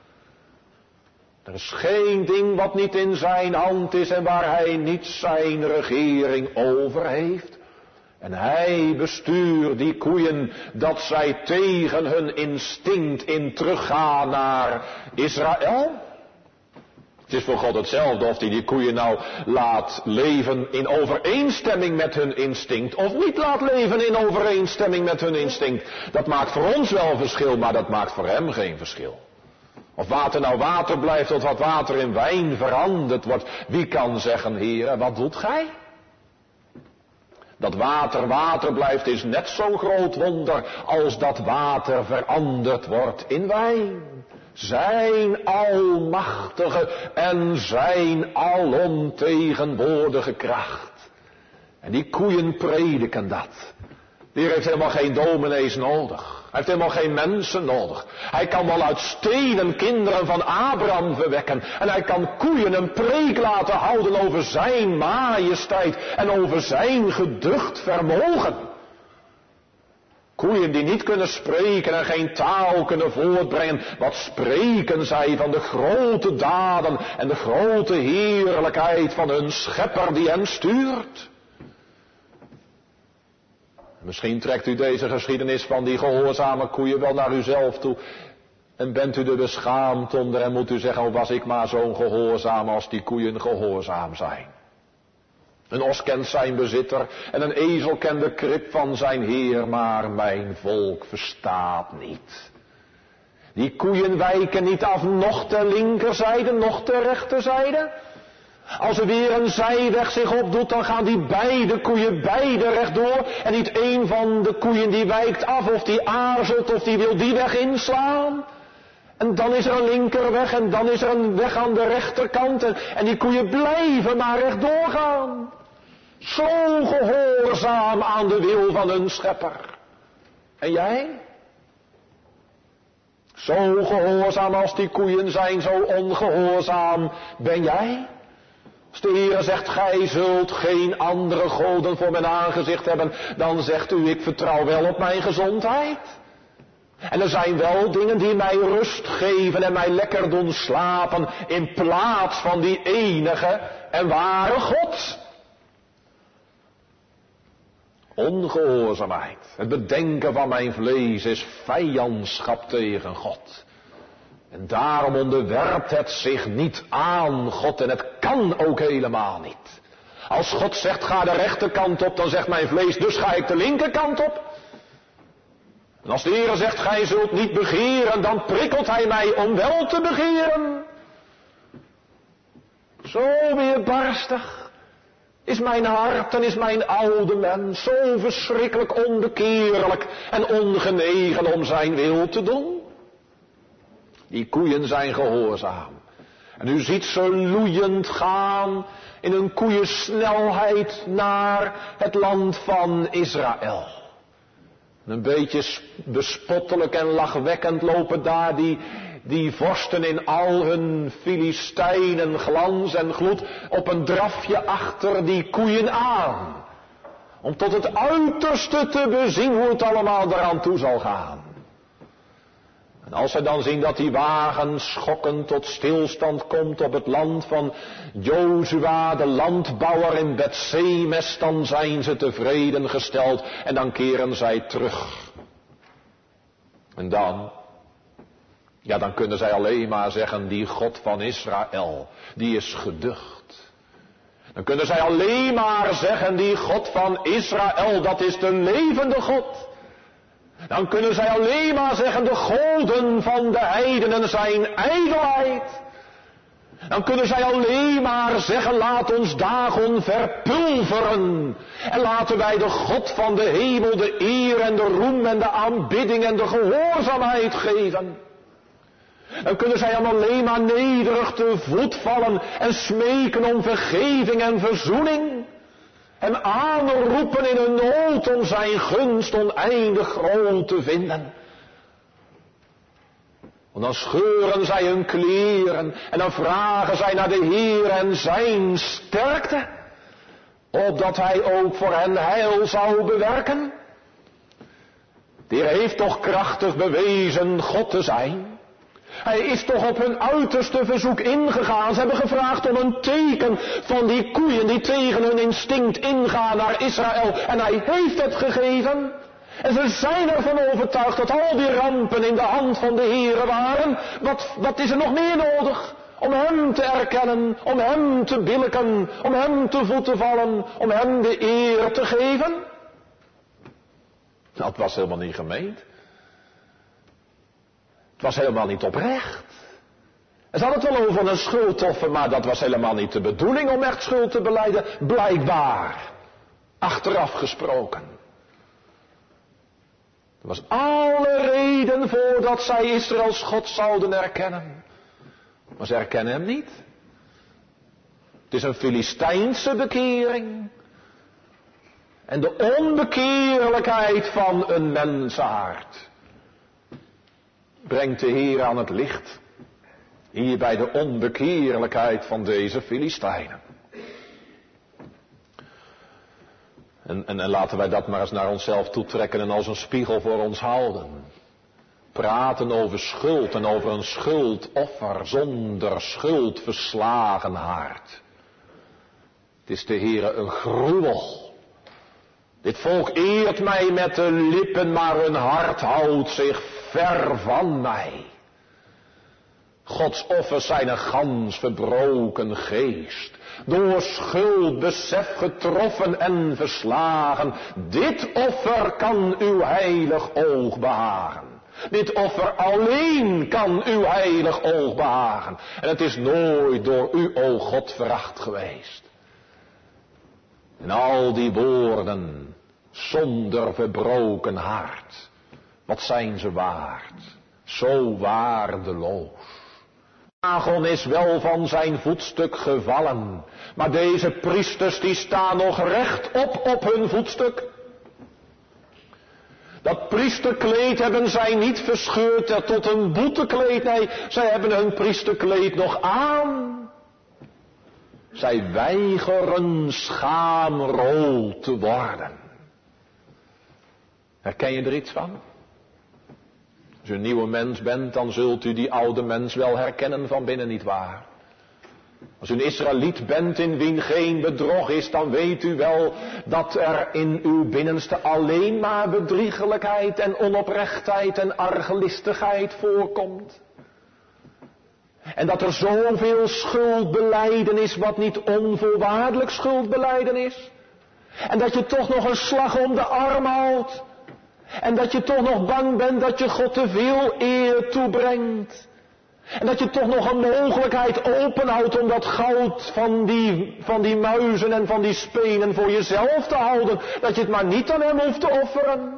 Er is geen ding wat niet in zijn hand is en waar hij niet zijn regering over heeft. En hij bestuurt die koeien dat zij tegen hun instinct in teruggaan naar Israël. Het is voor God hetzelfde of hij die koeien nou laat leven in overeenstemming met hun instinct of niet laat leven in overeenstemming met hun instinct. Dat maakt voor ons wel verschil, maar dat maakt voor hem geen verschil. Of water nou water blijft tot wat water in wijn veranderd wordt. Wie kan zeggen, Heere, wat doet gij? Dat water water blijft is net zo'n groot wonder als dat water veranderd wordt in wijn. Zijn almachtige en zijn alomtegenwoordige kracht. En die koeien prediken dat. Die heeft helemaal geen dominees nodig. Hij heeft helemaal geen mensen nodig. Hij kan wel uit stenen kinderen van Abraham verwekken. En hij kan koeien een preek laten houden over zijn majesteit en over zijn geducht vermogen. Koeien die niet kunnen spreken en geen taal kunnen voortbrengen. Wat spreken zij van de grote daden en de grote heerlijkheid van hun schepper die hen stuurt. Misschien trekt u deze geschiedenis van die gehoorzame koeien wel naar uzelf toe. En bent u er beschaamd onder en moet u zeggen, oh, was ik maar zo'n gehoorzaam als die koeien gehoorzaam zijn. Een os kent zijn bezitter en een ezel kent de krib van zijn heer, maar mijn volk verstaat niet. Die koeien wijken niet af, noch ter linkerzijde, noch ter rechterzijde. Als er weer een zijweg zich opdoet, dan gaan die beide koeien beide rechtdoor. En niet één van de koeien die wijkt af of die aarzelt of die wil die weg inslaan. En dan is er een linkerweg en dan is er een weg aan de rechterkant. En die koeien blijven maar rechtdoor gaan. Zo gehoorzaam aan de wil van hun schepper. En jij? Zo gehoorzaam als die koeien zijn, zo ongehoorzaam ben jij? Als de Heer zegt, gij zult geen andere goden voor mijn aangezicht hebben, dan zegt u, ik vertrouw wel op mijn gezondheid. En er zijn wel dingen die mij rust geven en mij lekker doen slapen, in plaats van die enige en ware God. Ongehoorzaamheid, het bedenken van mijn vlees is vijandschap tegen God. En daarom onderwerpt het zich niet aan God en het kan ook helemaal niet. Als God zegt ga de rechterkant op, dan zegt mijn vlees dus ga ik de linkerkant op. En als de Heer zegt gij zult niet begeren, dan prikkelt hij mij om wel te begeren. Zo weerbarstig is mijn hart en is mijn oude mens zo verschrikkelijk onbekeerlijk en ongenegen om zijn wil te doen. Die koeien zijn gehoorzaam. En u ziet ze loeiend gaan in een koeiensnelheid naar het land van Israël. Een beetje bespottelijk en lachwekkend lopen daar die vorsten in al hun Filistijnen glans en gloed op een drafje achter die koeien aan. Om tot het uiterste te bezien hoe het allemaal eraan toe zal gaan. En als ze dan zien dat die wagen schokkend tot stilstand komt op het land van Jozua, de landbouwer in Bethsemes, dan zijn ze tevreden gesteld en dan keren zij terug. En dan kunnen zij alleen maar zeggen, die God van Israël, die is geducht. Dan kunnen zij alleen maar zeggen, die God van Israël, dat is de levende God. Dan kunnen zij alleen maar zeggen, de goden van de heidenen zijn ijdelheid. Dan kunnen zij alleen maar zeggen, laat ons dagon verpulveren. En laten wij de God van de hemel de eer en de roem en de aanbidding en de gehoorzaamheid geven. Dan kunnen zij hem alleen maar nederig te voet vallen en smeken om vergeving en verzoening. Hem aanroepen in hun nood om zijn gunst oneindig groot te vinden. Want dan scheuren zij hun kleren en dan vragen zij naar de Heer en zijn sterkte, opdat hij ook voor hen heil zou bewerken. De Heer heeft toch krachtig bewezen God te zijn. Hij is toch op hun uiterste verzoek ingegaan. Ze hebben gevraagd om een teken van die koeien die tegen hun instinct ingaan naar Israël. En hij heeft het gegeven. En ze zijn ervan overtuigd dat al die rampen in de hand van de Heere waren. Wat is er nog meer nodig? Om hem te erkennen, om hem te billijken, om hem te voet te vallen, om hem de eer te geven? Dat was helemaal niet gemeend. Het was helemaal niet oprecht. Ze hadden het wel over een schuldoffer, maar dat was helemaal niet de bedoeling om echt schuld te belijden, blijkbaar. Achteraf gesproken. Er was alle reden voor dat zij Israëls God zouden erkennen. Maar ze herkennen hem niet. Het is een Filistijnse bekering. En de onbekeerlijkheid van een mensenhart brengt de Heer aan het licht. Hier bij de onbekeerlijkheid van deze Filistijnen. En laten wij dat maar eens naar onszelf toetrekken en als een spiegel voor ons houden. Praten over schuld en over een schuldoffer zonder schuldverslagen hart. Het is de Heere een gruwel. Dit volk eert mij met de lippen, maar hun hart houdt zich ver van mij. Gods offers zijn een gans verbroken geest, door schuldbesef getroffen en verslagen. Dit offer kan uw heilig oog behagen. Dit offer alleen kan uw heilig oog behagen. En het is nooit door u, o God, veracht geweest. En al die woorden, zonder verbroken hart, wat zijn ze waard? Zo waardeloos. Dagon is wel van zijn voetstuk gevallen, maar deze priesters die staan nog rechtop op hun voetstuk. Dat priesterkleed hebben zij niet verscheurd tot een boetekleed, nee, zij hebben hun priesterkleed nog aan. Zij weigeren schaamrood te worden. Herken je er iets van? Als u een nieuwe mens bent, dan zult u die oude mens wel herkennen van binnen, nietwaar? Als u een Israëliet bent in wien geen bedrog is, dan weet u wel dat er in uw binnenste alleen maar bedriegelijkheid en onoprechtheid en argelistigheid voorkomt. En dat er zoveel schuldbelijden is wat niet onvoorwaardelijk schuldbelijden is. En dat je toch nog een slag om de arm houdt. En dat je toch nog bang bent dat je God te veel eer toebrengt. En dat je toch nog een mogelijkheid openhoudt om dat goud van die muizen en van die spenen voor jezelf te houden. Dat je het maar niet aan hem hoeft te offeren.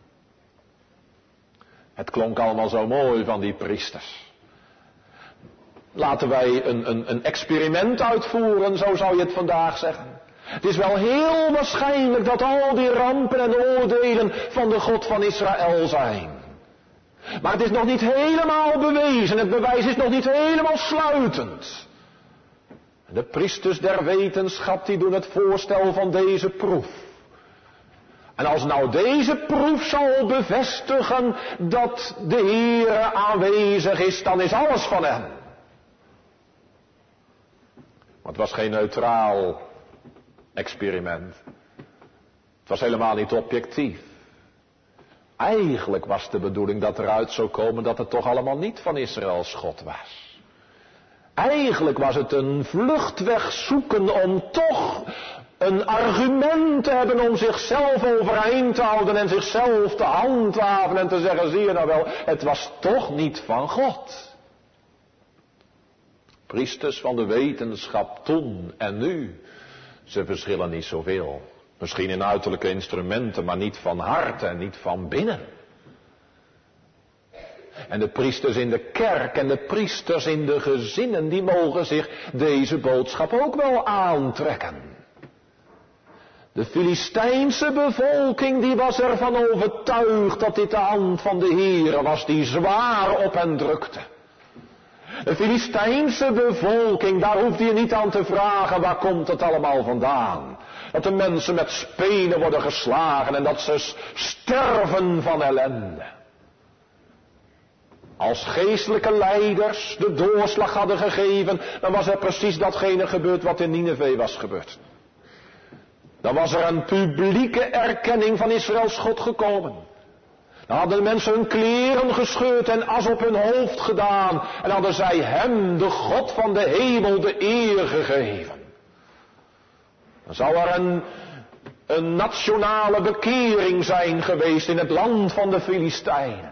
Het klonk allemaal zo mooi van die priesters. Laten wij een experiment uitvoeren, zo zou je het vandaag zeggen. Het is wel heel waarschijnlijk dat al die rampen en oordelen van de God van Israël zijn. Maar het is nog niet helemaal bewezen, het bewijs is nog niet helemaal sluitend. De priesters der wetenschap die doen het voorstel van deze proef. En als nou deze proef zal bevestigen dat de Heere aanwezig is, dan is alles van hem. Maar het was geen neutraal experiment. Het was helemaal niet objectief. Eigenlijk was de bedoeling dat eruit zou komen dat het toch allemaal niet van Israëls God was. Eigenlijk was het een vluchtweg zoeken om toch een argument te hebben om zichzelf overeind te houden en zichzelf te handhaven en te zeggen, zie je nou wel, het was toch niet van God. Priesters van de wetenschap toen en nu, ze verschillen niet zoveel. Misschien in uiterlijke instrumenten, maar niet van hart en niet van binnen. En de priesters in de kerk en de priesters in de gezinnen, die mogen zich deze boodschap ook wel aantrekken. De Filistijnse bevolking, die was ervan overtuigd dat dit de hand van de Heere was, die zwaar op hen drukte. De Filistijnse bevolking, daar hoefde je niet aan te vragen, waar komt het allemaal vandaan? Dat de mensen met spenen worden geslagen en dat ze sterven van ellende. Als geestelijke leiders de doorslag hadden gegeven, dan was er precies datgene gebeurd wat in Nineve was gebeurd. Dan was er een publieke erkenning van Israëls God gekomen. Dan hadden de mensen hun kleren gescheurd en as op hun hoofd gedaan. En hadden zij hem, de God van de hemel, de eer gegeven. Dan zou er een nationale bekering zijn geweest in het land van de Filistijnen.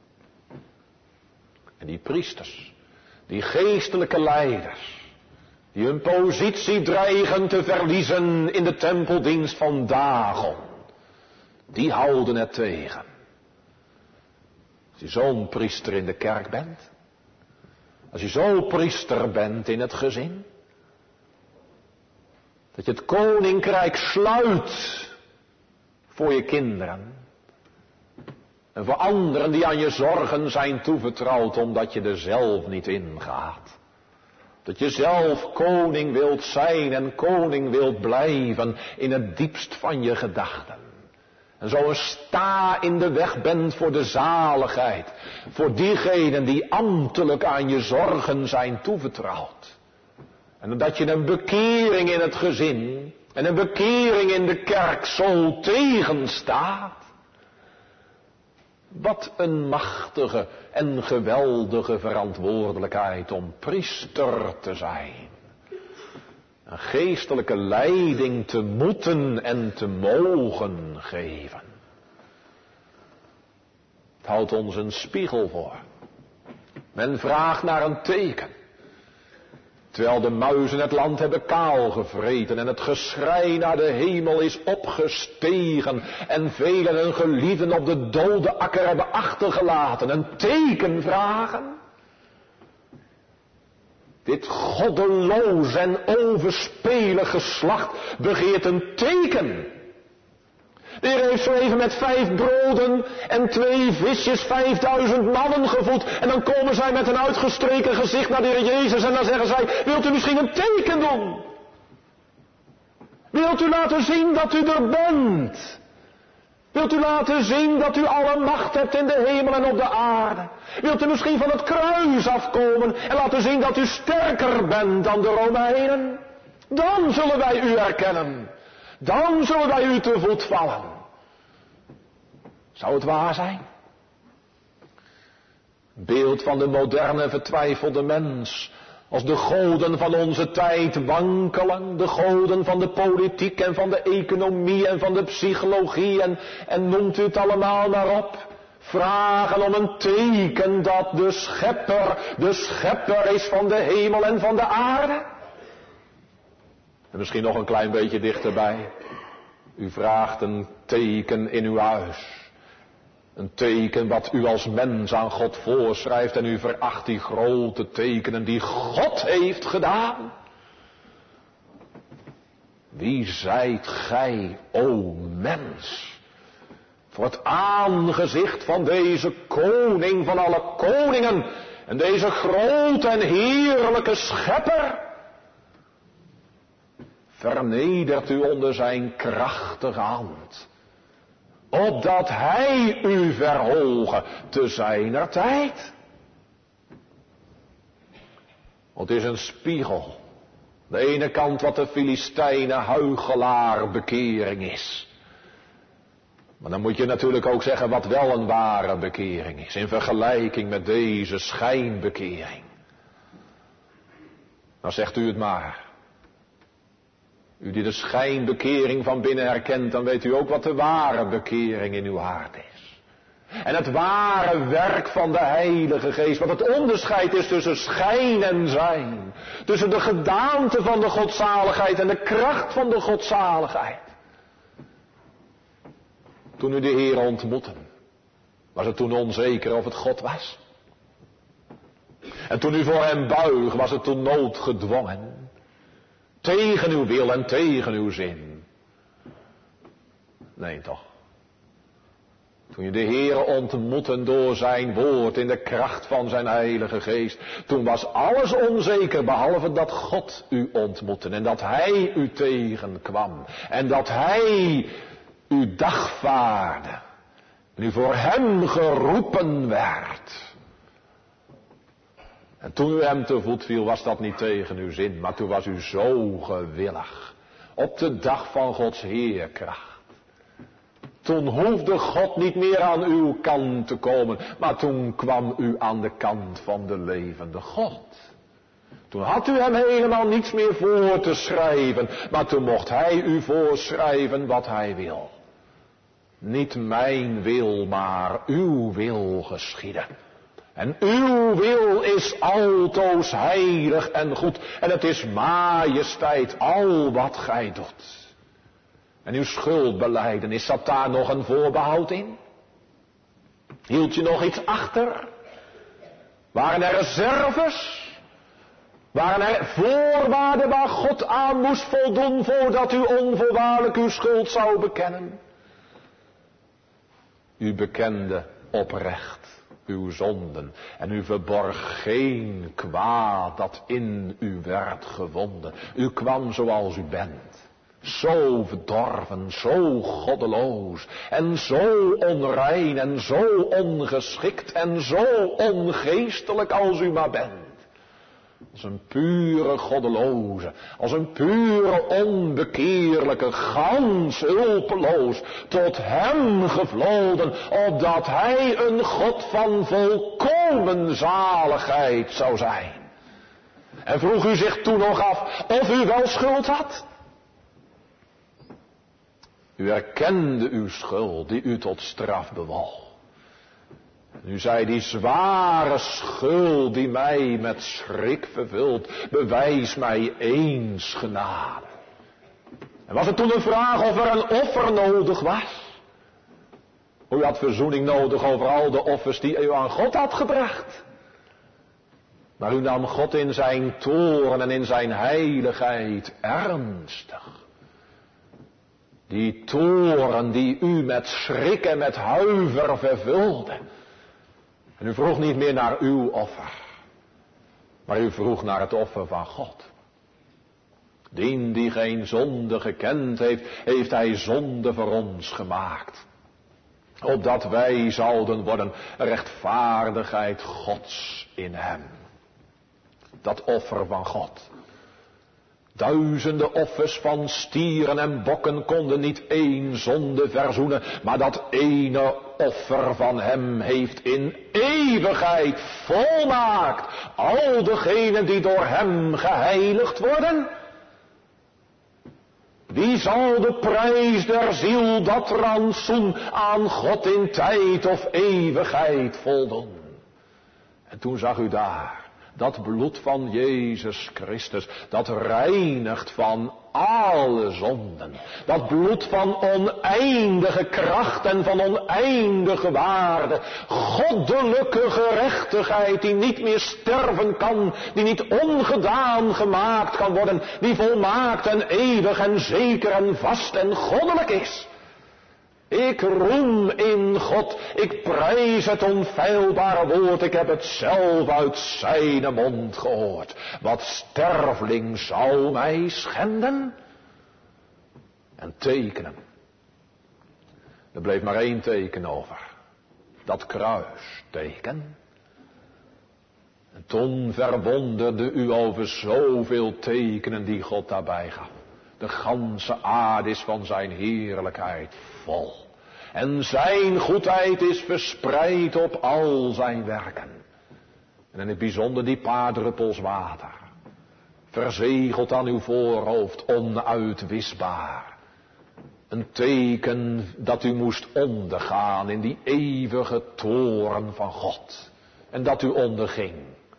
En die priesters, die geestelijke leiders, die hun positie dreigen te verliezen in de tempeldienst van Dagon, die houden het tegen. Als je zo'n priester in de kerk bent, als je zo'n priester bent in het gezin, dat je het koninkrijk sluit voor je kinderen en voor anderen die aan je zorgen zijn toevertrouwd omdat je er zelf niet in gaat. Dat je zelf koning wilt zijn en koning wilt blijven in het diepst van je gedachten. En zo een sta in de weg bent voor de zaligheid. Voor diegenen die ambtelijk aan je zorgen zijn toevertrouwd. En dat je een bekering in het gezin en een bekering in de kerk zo tegenstaat. Wat een machtige en geweldige verantwoordelijkheid om priester te zijn. Een geestelijke leiding te moeten en te mogen geven. Het houdt ons een spiegel voor. Men vraagt naar een teken. Terwijl de muizen het land hebben kaalgevreten en het geschrei naar de hemel is opgestegen en velen hun geliefden op de dode akker hebben achtergelaten. Een teken vragen. Dit goddeloos en overspelig geslacht begeert een teken. De Heer heeft zo even met 5 broden en 2 visjes 5000 mannen gevoed. En dan komen zij met een uitgestreken gezicht naar de Heer Jezus en dan zeggen zij, wilt u misschien een teken doen? Wilt u laten zien dat u er bent? Wilt u laten zien dat u alle macht hebt in de hemel en op de aarde? Wilt u misschien van het kruis afkomen en laten zien dat u sterker bent dan de Romeinen? Dan zullen wij u erkennen. Dan zullen wij u te voet vallen. Zou het waar zijn? Beeld van de moderne vertwijfelde mens. Als de goden van onze tijd wankelen. De goden van de politiek en van de economie en van de psychologie. En noemt u het allemaal maar op. Vragen om een teken dat de schepper is van de hemel en van de aarde. En misschien nog een klein beetje dichterbij. U vraagt een teken in uw huis. Een teken wat u als mens aan God voorschrijft en u veracht die grote tekenen die God heeft gedaan. Wie zijt gij, o mens, voor het aangezicht van deze koning van alle koningen en deze grote en heerlijke schepper? Vernedert u onder zijn krachtige hand, opdat hij u verhoge te zijner tijd. Het is een spiegel. De ene kant wat de Filistijnen huichelaar bekering is. Maar dan moet je natuurlijk ook zeggen wat wel een ware bekering is, in vergelijking met deze schijnbekering. Dan zegt u het maar. U die de schijnbekering van binnen herkent, dan weet u ook wat de ware bekering in uw hart is. En het ware werk van de Heilige Geest, wat het onderscheid is tussen schijn en zijn. Tussen de gedaante van de godzaligheid en de kracht van de godzaligheid. Toen u de Heer ontmoette, was het toen onzeker of het God was. En toen u voor hem buig, was het toen noodgedwongen. Tegen uw wil en tegen uw zin. Nee toch. Toen je de Heere ontmoette door zijn woord in de kracht van zijn Heilige Geest. Toen was alles onzeker behalve dat God u ontmoette. En dat hij u tegenkwam. En dat hij u dagvaarde. En u voor hem geroepen werd. En toen u hem te voet viel, was dat niet tegen uw zin, maar toen was u zo gewillig. Op de dag van Gods heerkracht. Toen hoefde God niet meer aan uw kant te komen, maar toen kwam u aan de kant van de levende God. Toen had u hem helemaal niets meer voor te schrijven, maar toen mocht hij u voorschrijven wat hij wil. Niet mijn wil, maar uw wil geschieden. En uw wil is altoos heilig en goed. En het is majesteit al wat gij doet. En uw schuldbelijdenis, zat daar nog een voorbehoud in? Hield je nog iets achter? Waren er reserves? Waren er voorwaarden waar God aan moest voldoen voordat u onvoorwaardelijk uw schuld zou bekennen? U bekende oprecht uw zonden en u verborg geen kwaad dat in u werd gewonden. U kwam zoals u bent. Zo verdorven, zo goddeloos en zo onrein en zo ongeschikt en zo ongeestelijk als u maar bent. Als een pure goddeloze, als een pure onbekeerlijke, gans hulpeloos, tot hem gevloden, opdat hij een God van volkomen zaligheid zou zijn. En vroeg u zich toen nog af of u wel schuld had? U erkende uw schuld die u tot straf bewoog. Nu zei die zware schuld die mij met schrik vervult, bewijs mij eens genade. En was het toen een vraag of er een offer nodig was? U had verzoening nodig over al de offers die u aan God had gebracht. Maar u nam God in zijn toorn en in zijn heiligheid ernstig. Die toorn die u met schrik en met huiver vervulde. En u vroeg niet meer naar uw offer, maar u vroeg naar het offer van God. Dien die geen zonde gekend heeft, heeft hij zonde voor ons gemaakt. Opdat wij zouden worden rechtvaardigheid Gods in hem. Dat offer van God. Duizenden offers van stieren en bokken konden niet één zonde verzoenen, maar dat ene offer van hem heeft in eeuwigheid volmaakt al degenen die door hem geheiligd worden. Wie zal de prijs der ziel, dat rantsoen, aan God in tijd of eeuwigheid voldoen? En toen zag u daar dat bloed van Jezus Christus, dat reinigt van alle zonden. Dat bloed van oneindige kracht en van oneindige waarde. Goddelijke gerechtigheid die niet meer sterven kan, die niet ongedaan gemaakt kan worden, die volmaakt en eeuwig en zeker en vast en goddelijk is. Ik roem in God, ik prijs het onfeilbare woord, ik heb het zelf uit zijn mond gehoord. Wat sterveling zou mij schenden? En tekenen. Er bleef maar één teken over. Dat kruisteken. En toen verwonderde u over zoveel tekenen die God daarbij gaf. De ganse aarde is van zijn heerlijkheid vol. En zijn goedheid is verspreid op al zijn werken. En in het bijzonder die paar druppels water. Verzegeld aan uw voorhoofd, onuitwisbaar. Een teken dat u moest ondergaan in die eeuwige toorn van God. En dat u onderging.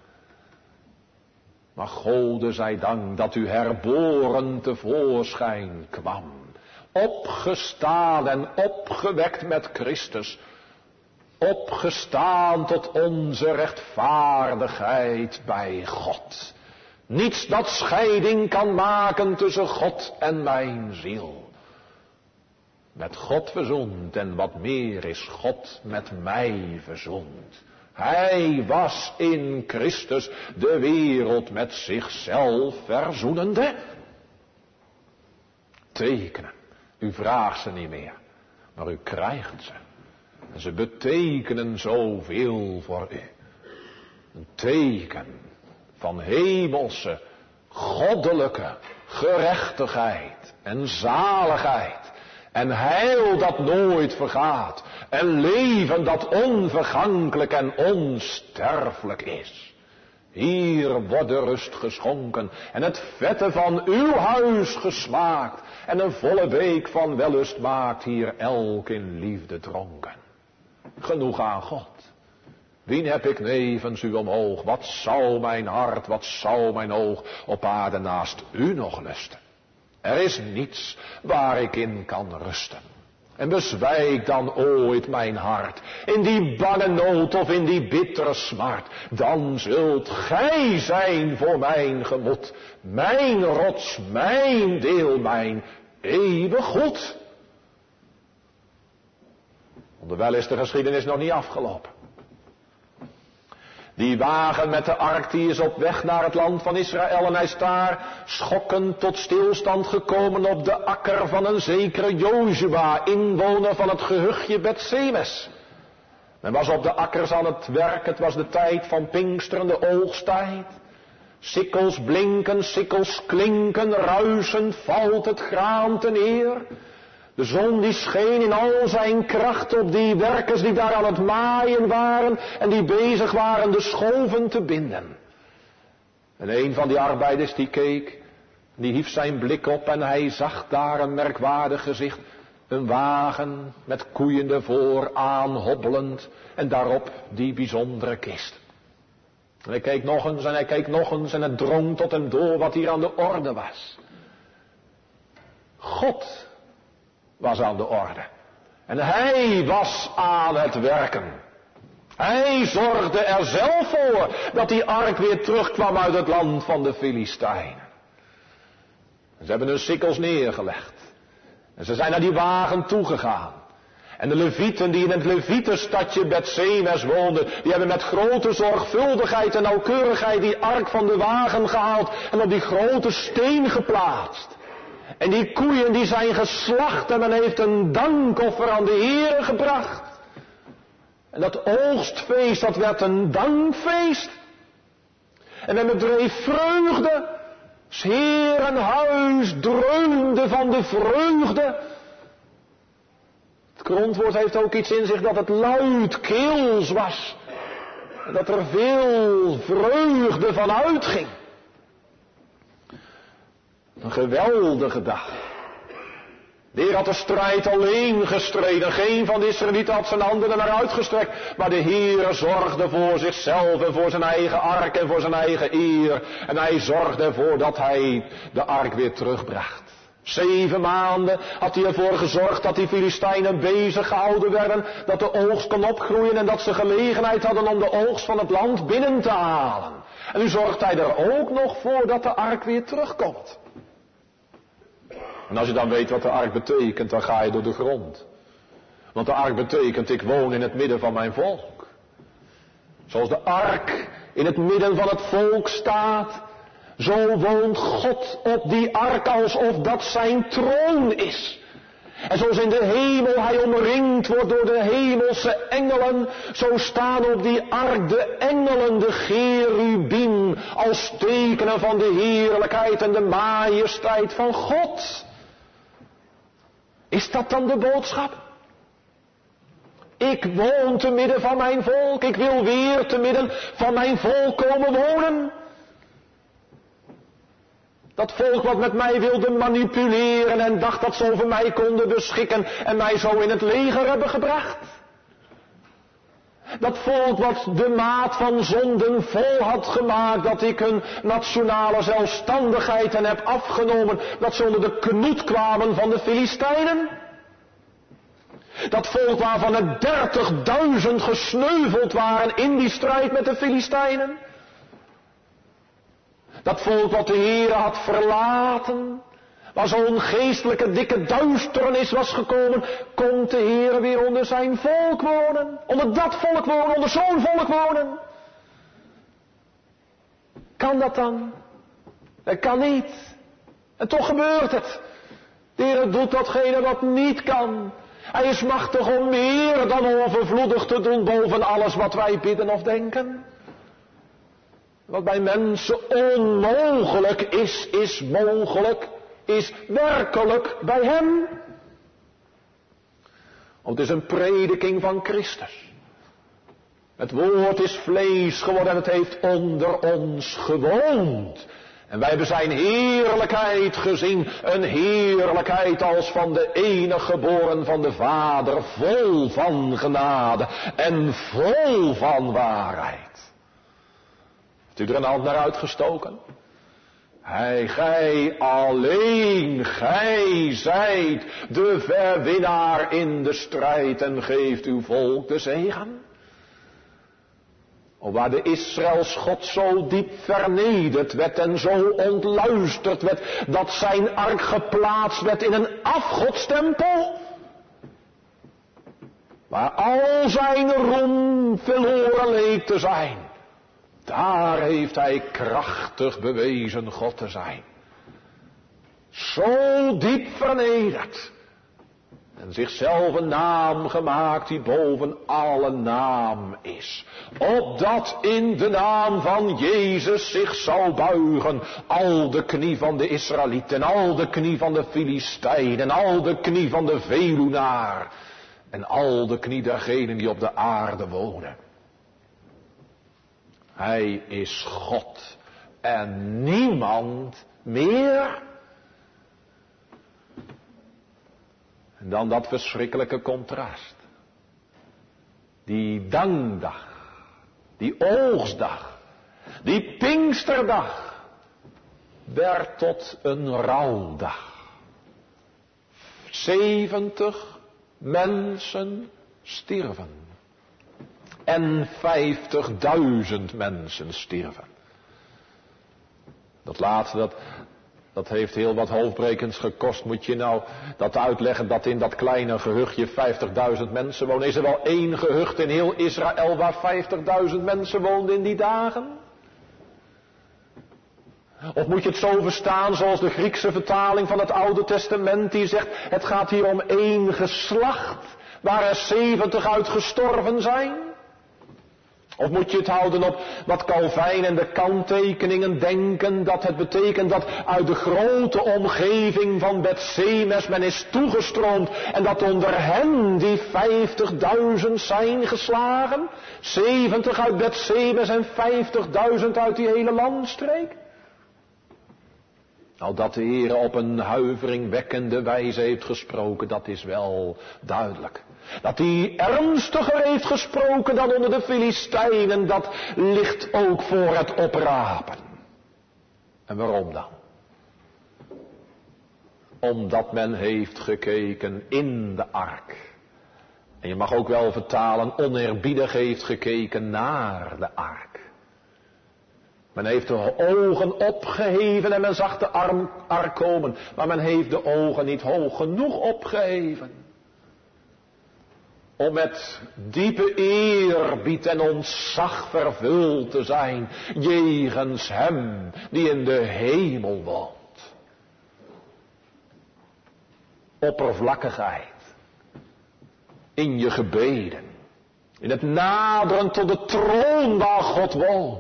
Maar Gode zij dank dat u herboren tevoorschijn kwam. Opgestaan en opgewekt met Christus. Opgestaan tot onze rechtvaardigheid bij God. Niets dat scheiding kan maken tussen God en mijn ziel. Met God verzoend en wat meer is God met mij verzoend. Hij was in Christus de wereld met zichzelf verzoenende. Tekenen. U vraagt ze niet meer, maar u krijgt ze. En ze betekenen zoveel voor u. Een teken van hemelse, goddelijke gerechtigheid en zaligheid. En heil dat nooit vergaat. En leven dat onvergankelijk en onsterfelijk is. Hier wordt de rust geschonken en het vette van uw huis gesmaakt. En een volle week van wellust maakt hier elk in liefde dronken. Genoeg aan God. Wien heb ik nevens u omhoog? Wat zou mijn hart, wat zou mijn oog op aarde naast u nog lusten? Er is niets waar ik in kan rusten. En bezwijk dan ooit mijn hart in die bange nood of in die bittere smart. Dan zult gij zijn voor mijn gemoed, mijn rots, mijn deel, mijn eeuwig goed. Onderwijl is de geschiedenis nog niet afgelopen. Die wagen met de ark die is op weg naar het land van Israël en hij is daar schokkend tot stilstand gekomen op de akker van een zekere Jozua, inwoner van het gehuchtje Bet-Semes. Men was op de akkers aan het werk, het was de tijd van Pinksteren, de oogsttijd. Sikkels blinken, sikkels klinken, ruisend valt het graan ten neer. De zon die scheen in al zijn kracht op die werkers die daar aan het maaien waren en die bezig waren de schoven te binden. En een van die arbeiders die keek, die hief zijn blik op en hij zag daar een merkwaardig gezicht. Een wagen met koeien ervoor aanhobbelend en daarop die bijzondere kist. En hij keek nog eens en hij keek nog eens en het drong tot hem door wat hier aan de orde was. God was aan de orde. En hij was aan het werken. Hij zorgde er zelf voor dat die ark weer terugkwam uit het land van de Filistijnen. Ze hebben hun sikkels neergelegd. En ze zijn naar die wagen toegegaan. En de Levieten die in het Levietenstadje Bet-Semes woonden, die hebben met grote zorgvuldigheid en nauwkeurigheid die ark van de wagen gehaald en op die grote steen geplaatst. En die koeien die zijn geslacht en men heeft een dankoffer aan de Heere gebracht. En dat oogstfeest, dat werd een dankfeest. En men bedreef vreugde. 's Heeren huis dreunde van de vreugde. Het grondwoord heeft ook iets in zich dat het luidkeels was. En dat er veel vreugde van uitging. Een geweldige dag. De Heer had de strijd alleen gestreden. Geen van de Israëlieten had zijn handen er naar uitgestrekt. Maar de Heer zorgde voor zichzelf en voor zijn eigen ark en voor zijn eigen eer. En hij zorgde ervoor dat hij de ark weer terugbracht. 7 maanden had hij ervoor gezorgd dat die Filistijnen bezig gehouden werden. Dat de oogst kon opgroeien en dat ze gelegenheid hadden om de oogst van het land binnen te halen. En nu zorgt hij er ook nog voor dat de ark weer terugkomt. En als je dan weet wat de ark betekent, dan ga je door de grond. Want de ark betekent, ik woon in het midden van mijn volk. Zoals de ark in het midden van het volk staat, zo woont God op die ark alsof dat zijn troon is. En zoals in de hemel hij omringd wordt door de hemelse engelen, zo staan op die ark de engelen, de cherubim, als tekenen van de heerlijkheid en de majesteit van God. Is dat dan de boodschap? Ik woon te midden van mijn volk, ik wil weer te midden van mijn volk komen wonen. Dat volk wat met mij wilde manipuleren en dacht dat ze over mij konden beschikken en mij zo in het leger hebben gebracht. Dat volk wat de maat van zonden vol had gemaakt, dat ik hun nationale zelfstandigheid hen heb afgenomen, dat ze onder de knoet kwamen van de Filistijnen. Dat volk waarvan er 30.000 gesneuveld waren in die strijd met de Filistijnen. Dat volk wat de Heere had verlaten, waar zo'n geestelijke dikke duisternis was gekomen, komt de Heere weer onder zijn volk wonen. Onder dat volk wonen, onder zo'n volk wonen. Kan dat dan? Dat kan niet. En toch gebeurt het. De Heere doet datgene wat niet kan. Hij is machtig om meer dan overvloedig te doen boven alles wat wij bidden of denken. Wat bij mensen onmogelijk is mogelijk, is werkelijk bij hem. Want het is een prediking van Christus. Het woord is vlees geworden en het heeft onder ons gewoond. En wij hebben zijn heerlijkheid gezien, een heerlijkheid als van de enige geboren van de Vader, vol van genade en vol van waarheid. Heeft u er een hand naar uitgestoken? Gij alleen, gij zijt de verwinnaar in de strijd en geeft uw volk de zegen. Waar de Israëls God zo diep vernederd werd en zo ontluisterd werd, dat zijn ark geplaatst werd in een afgodstempel. Waar al zijn roem verloren leek te zijn. Daar heeft hij krachtig bewezen God te zijn. Zo diep vernederd. En zichzelf een naam gemaakt die boven alle naam is. Opdat in de naam van Jezus zich zou buigen al de knie van de Israëlieten, al de knie van de Filistijnen, al de knie van de Veluwnaar en al de knie dergenen die op de aarde wonen. Hij is God en niemand meer. En dan dat verschrikkelijke contrast. Die dankdag, die oogstdag, die Pinksterdag werd tot een rouwdag. 70 mensen stierven. En 50.000 mensen stierven. Dat laatste, dat heeft heel wat hoofdbrekens gekost. Moet je nou dat uitleggen dat in dat kleine gehuchtje 50.000 mensen wonen? Is er wel één gehucht in heel Israël waar 50.000 mensen woonden in die dagen? Of moet je het zo verstaan zoals de Griekse vertaling van het Oude Testament die zegt, het gaat hier om één geslacht waar er 70 uit gestorven zijn? Of moet je het houden op wat Calvijn en de kanttekeningen denken, dat het betekent dat uit de grote omgeving van Bethsemes men is toegestroomd en dat onder hen die 50.000 zijn geslagen? 70 uit Bethsemes en 50.000 uit die hele landstreek? Nou, dat de Heer op een huiveringwekkende wijze heeft gesproken, dat is wel duidelijk. Dat hij ernstiger heeft gesproken dan onder de Filistijnen, dat ligt ook voor het oprapen. En waarom dan? Omdat men heeft gekeken in de ark. En je mag ook wel vertalen, oneerbiedig heeft gekeken naar de ark. Men heeft de ogen opgeheven en men zag de ark komen. Maar men heeft de ogen niet hoog genoeg opgeheven. Om met diepe eerbied en ontzag vervuld te zijn. Jegens hem die in de hemel woont. Oppervlakkigheid. In je gebeden. In het naderen tot de troon waar God woont.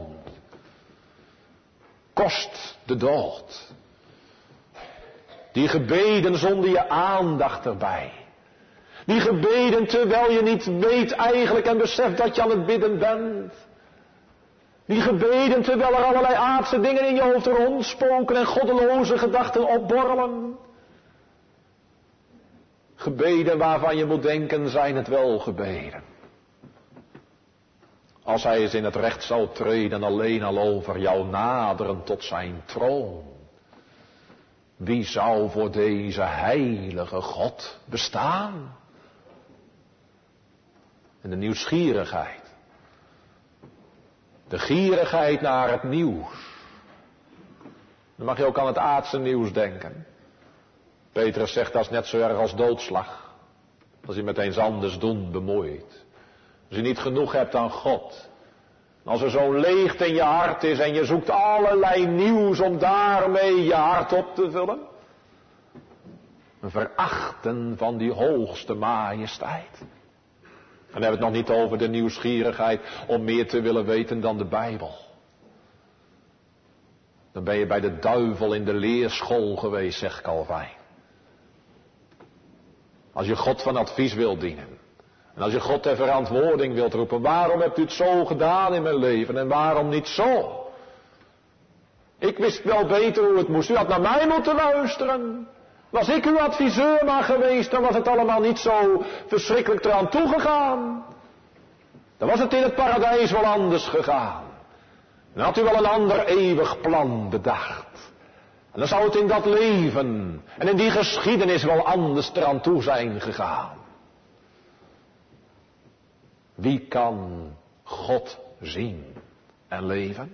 Kost de dood. Die gebeden zonder je aandacht erbij. Die gebeden terwijl je niet weet eigenlijk en beseft dat je aan het bidden bent. Die gebeden terwijl er allerlei aardse dingen in je hoofd rondspoken en goddeloze gedachten opborrelen. Gebeden waarvan je moet denken, zijn het wel gebeden. Als hij eens in het recht zou treden alleen al over jou naderen tot zijn troon. Wie zou voor deze heilige God bestaan? En de nieuwsgierigheid. De gierigheid naar het nieuws. Dan mag je ook aan het aardse nieuws denken. Petrus zegt dat is net zo erg als doodslag. Als je met eens anders doen bemoeit. Als je niet genoeg hebt aan God. Als er zo'n leegte in je hart is en je zoekt allerlei nieuws om daarmee je hart op te vullen. Een verachten van die hoogste majesteit. En dan hebben we het nog niet over de nieuwsgierigheid om meer te willen weten dan de Bijbel. Dan ben je bij de duivel in de leerschool geweest, zegt Calvijn. Als je God van advies wilt dienen. En als je God ter verantwoording wilt roepen. Waarom hebt u het zo gedaan in mijn leven en waarom niet zo? Ik wist wel beter hoe het moest. U had naar mij moeten luisteren. Was ik uw adviseur maar geweest, dan was het allemaal niet zo verschrikkelijk eraan toegegaan. Dan was het in het paradijs wel anders gegaan. Dan had u wel een ander eeuwig plan bedacht. En dan zou het in dat leven en in die geschiedenis wel anders eraan toe zijn gegaan. Wie kan God zien en leven?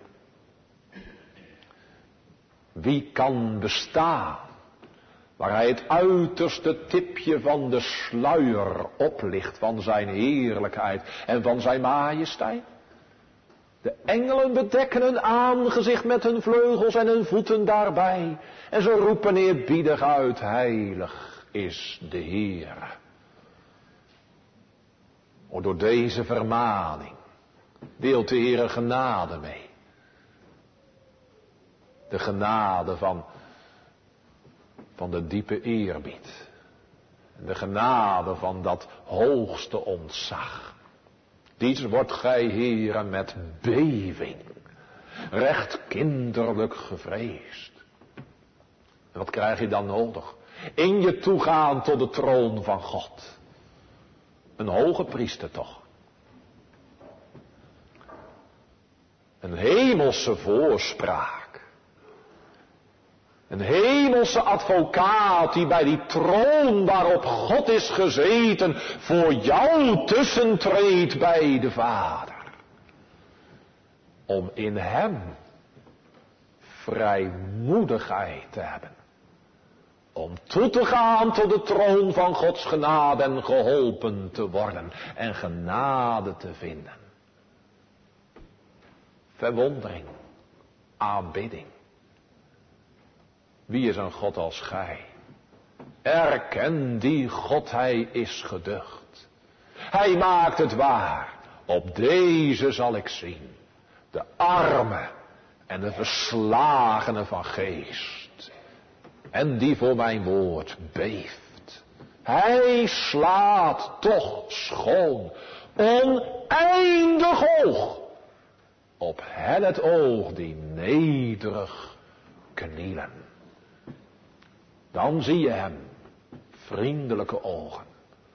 Wie kan bestaan waar hij het uiterste tipje van de sluier oplicht van zijn heerlijkheid en van zijn majesteit? De engelen bedekken hun aangezicht met hun vleugels en hun voeten daarbij. En ze roepen eerbiedig uit, heilig is de Heer. Door deze vermaning deelt de Heer genade mee. De genade van de diepe eerbied. De genade van dat hoogste ontzag. Dies wordt gij, Heere, met beving, recht kinderlijk gevreesd. En wat krijg je dan nodig? In je toegaan tot de troon van God. Een hoge priester toch. Een hemelse voorspraak. Een hemelse advocaat die bij die troon waarop God is gezeten voor jou tussentreedt bij de Vader. Om in hem vrijmoedigheid te hebben. Om toe te gaan tot de troon van Gods genade en geholpen te worden en genade te vinden. Verwondering, aanbidding. Wie is een God als gij? Erken die God, hij is geducht. Hij maakt het waar. Op deze zal ik zien. De arme en de verslagene van geest. En die voor mijn woord beeft. Hij slaat toch schoon. Oneindig hoog. Op hen het oog die nederig knielen. Dan zie je hem, vriendelijke ogen,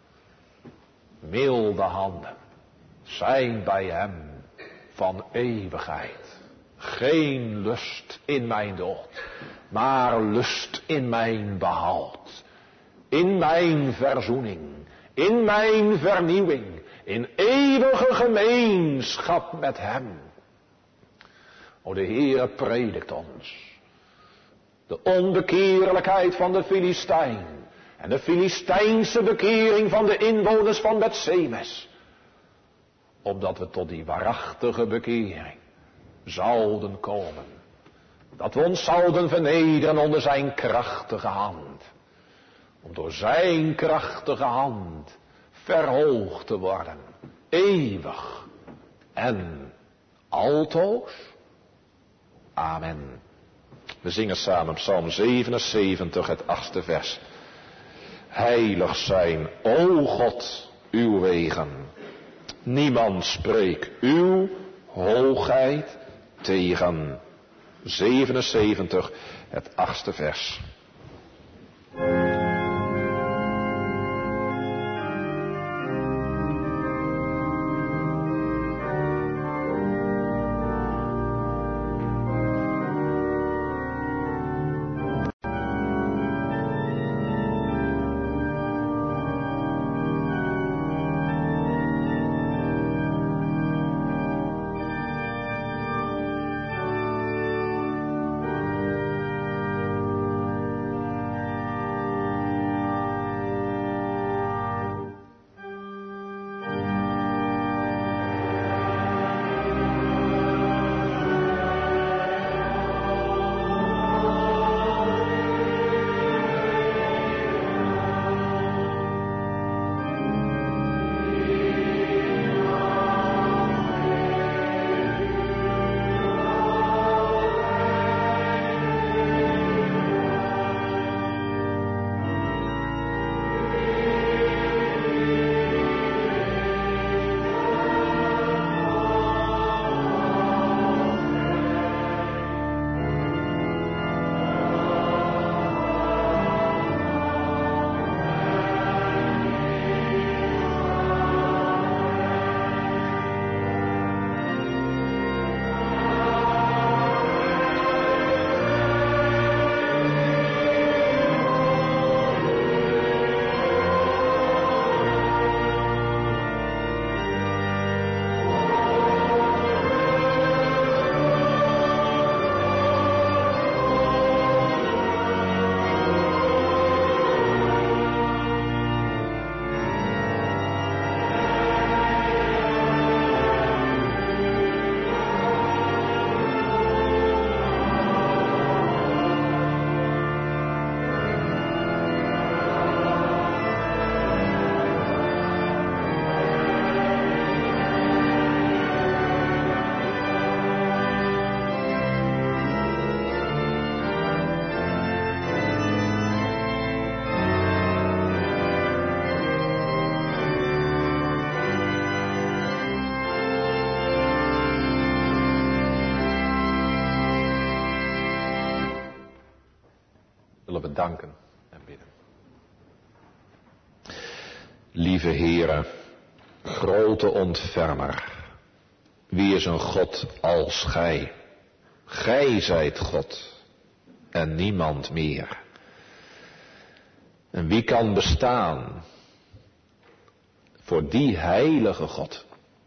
milde handen, zijn bij hem van eeuwigheid. Geen lust in mijn dood, maar lust in mijn behoud. In mijn verzoening, in mijn vernieuwing, in eeuwige gemeenschap met hem. O, de Heere predikt ons. De onbekeerlijkheid van de Filistijn. En de Filistijnse bekering van de inwoners van Bethsemes. Opdat we tot die waarachtige bekering zouden komen. Dat we ons zouden vernederen onder zijn krachtige hand. Om door zijn krachtige hand verhoogd te worden. Eeuwig en altoos. Amen. We zingen samen Psalm 77, het 8e vers. Heilig zijn, o God, uw wegen. Niemand spreekt uw hoogheid tegen. 77, het 8e vers. Zullen we danken en bidden. Lieve Heere, grote ontfermer, wie is een God als Gij? Gij zijt God en niemand meer. En wie kan bestaan voor die heilige God?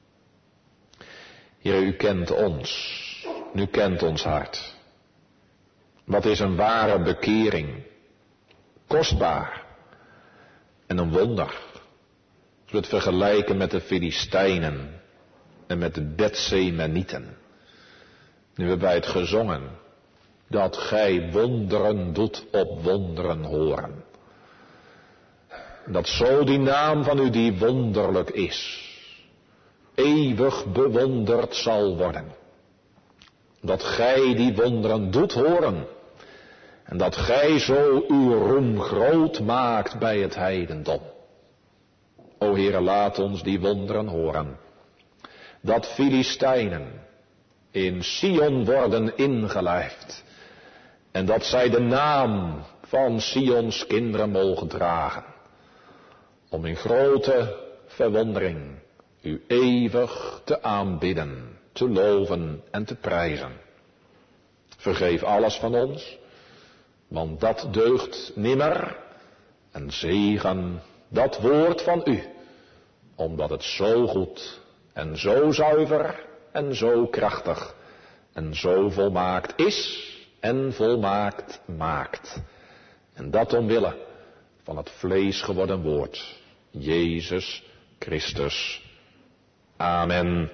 Heer, u kent ons, u kent ons hart. Wat is een ware bekering? Kostbaar en een wonder. Als we het vergelijken met de Filistijnen en met de Betsemanieten. Nu hebben wij het gezongen, dat gij wonderen doet op wonderen horen. Dat zo die naam van u die wonderlijk is, eeuwig bewonderd zal worden. Dat gij die wonderen doet horen. En dat gij zo uw roem groot maakt bij het heidendom. O Heere, laat ons die wonderen horen. Dat Filistijnen in Sion worden ingelijfd. En dat zij de naam van Sions kinderen mogen dragen. Om in grote verwondering u eeuwig te aanbidden, te loven en te prijzen. Vergeef alles van ons, want dat deugt nimmer. En zegen dat woord van u, omdat het zo goed en zo zuiver en zo krachtig en zo volmaakt is en volmaakt maakt. En dat omwille van het vlees geworden woord, Jezus Christus. Amen.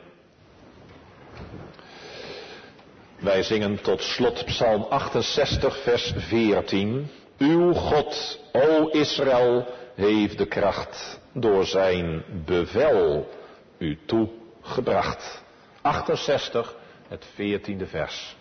Wij zingen tot slot Psalm 68 vers 14. Uw God, o Israël, heeft de kracht door zijn bevel u toegebracht. 68, het 14e vers.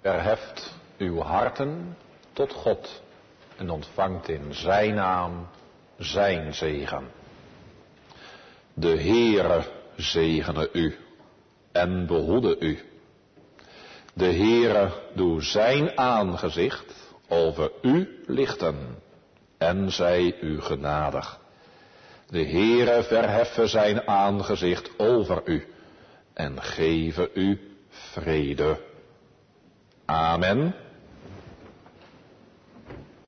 verheft uw harten tot God en ontvangt in zijn naam zijn zegen. De Heere zegene u en behoede u. De Heere doe zijn aangezicht over u lichten en zij u genadig. De Heere verheffe zijn aangezicht over u en geven u vrede. Amen.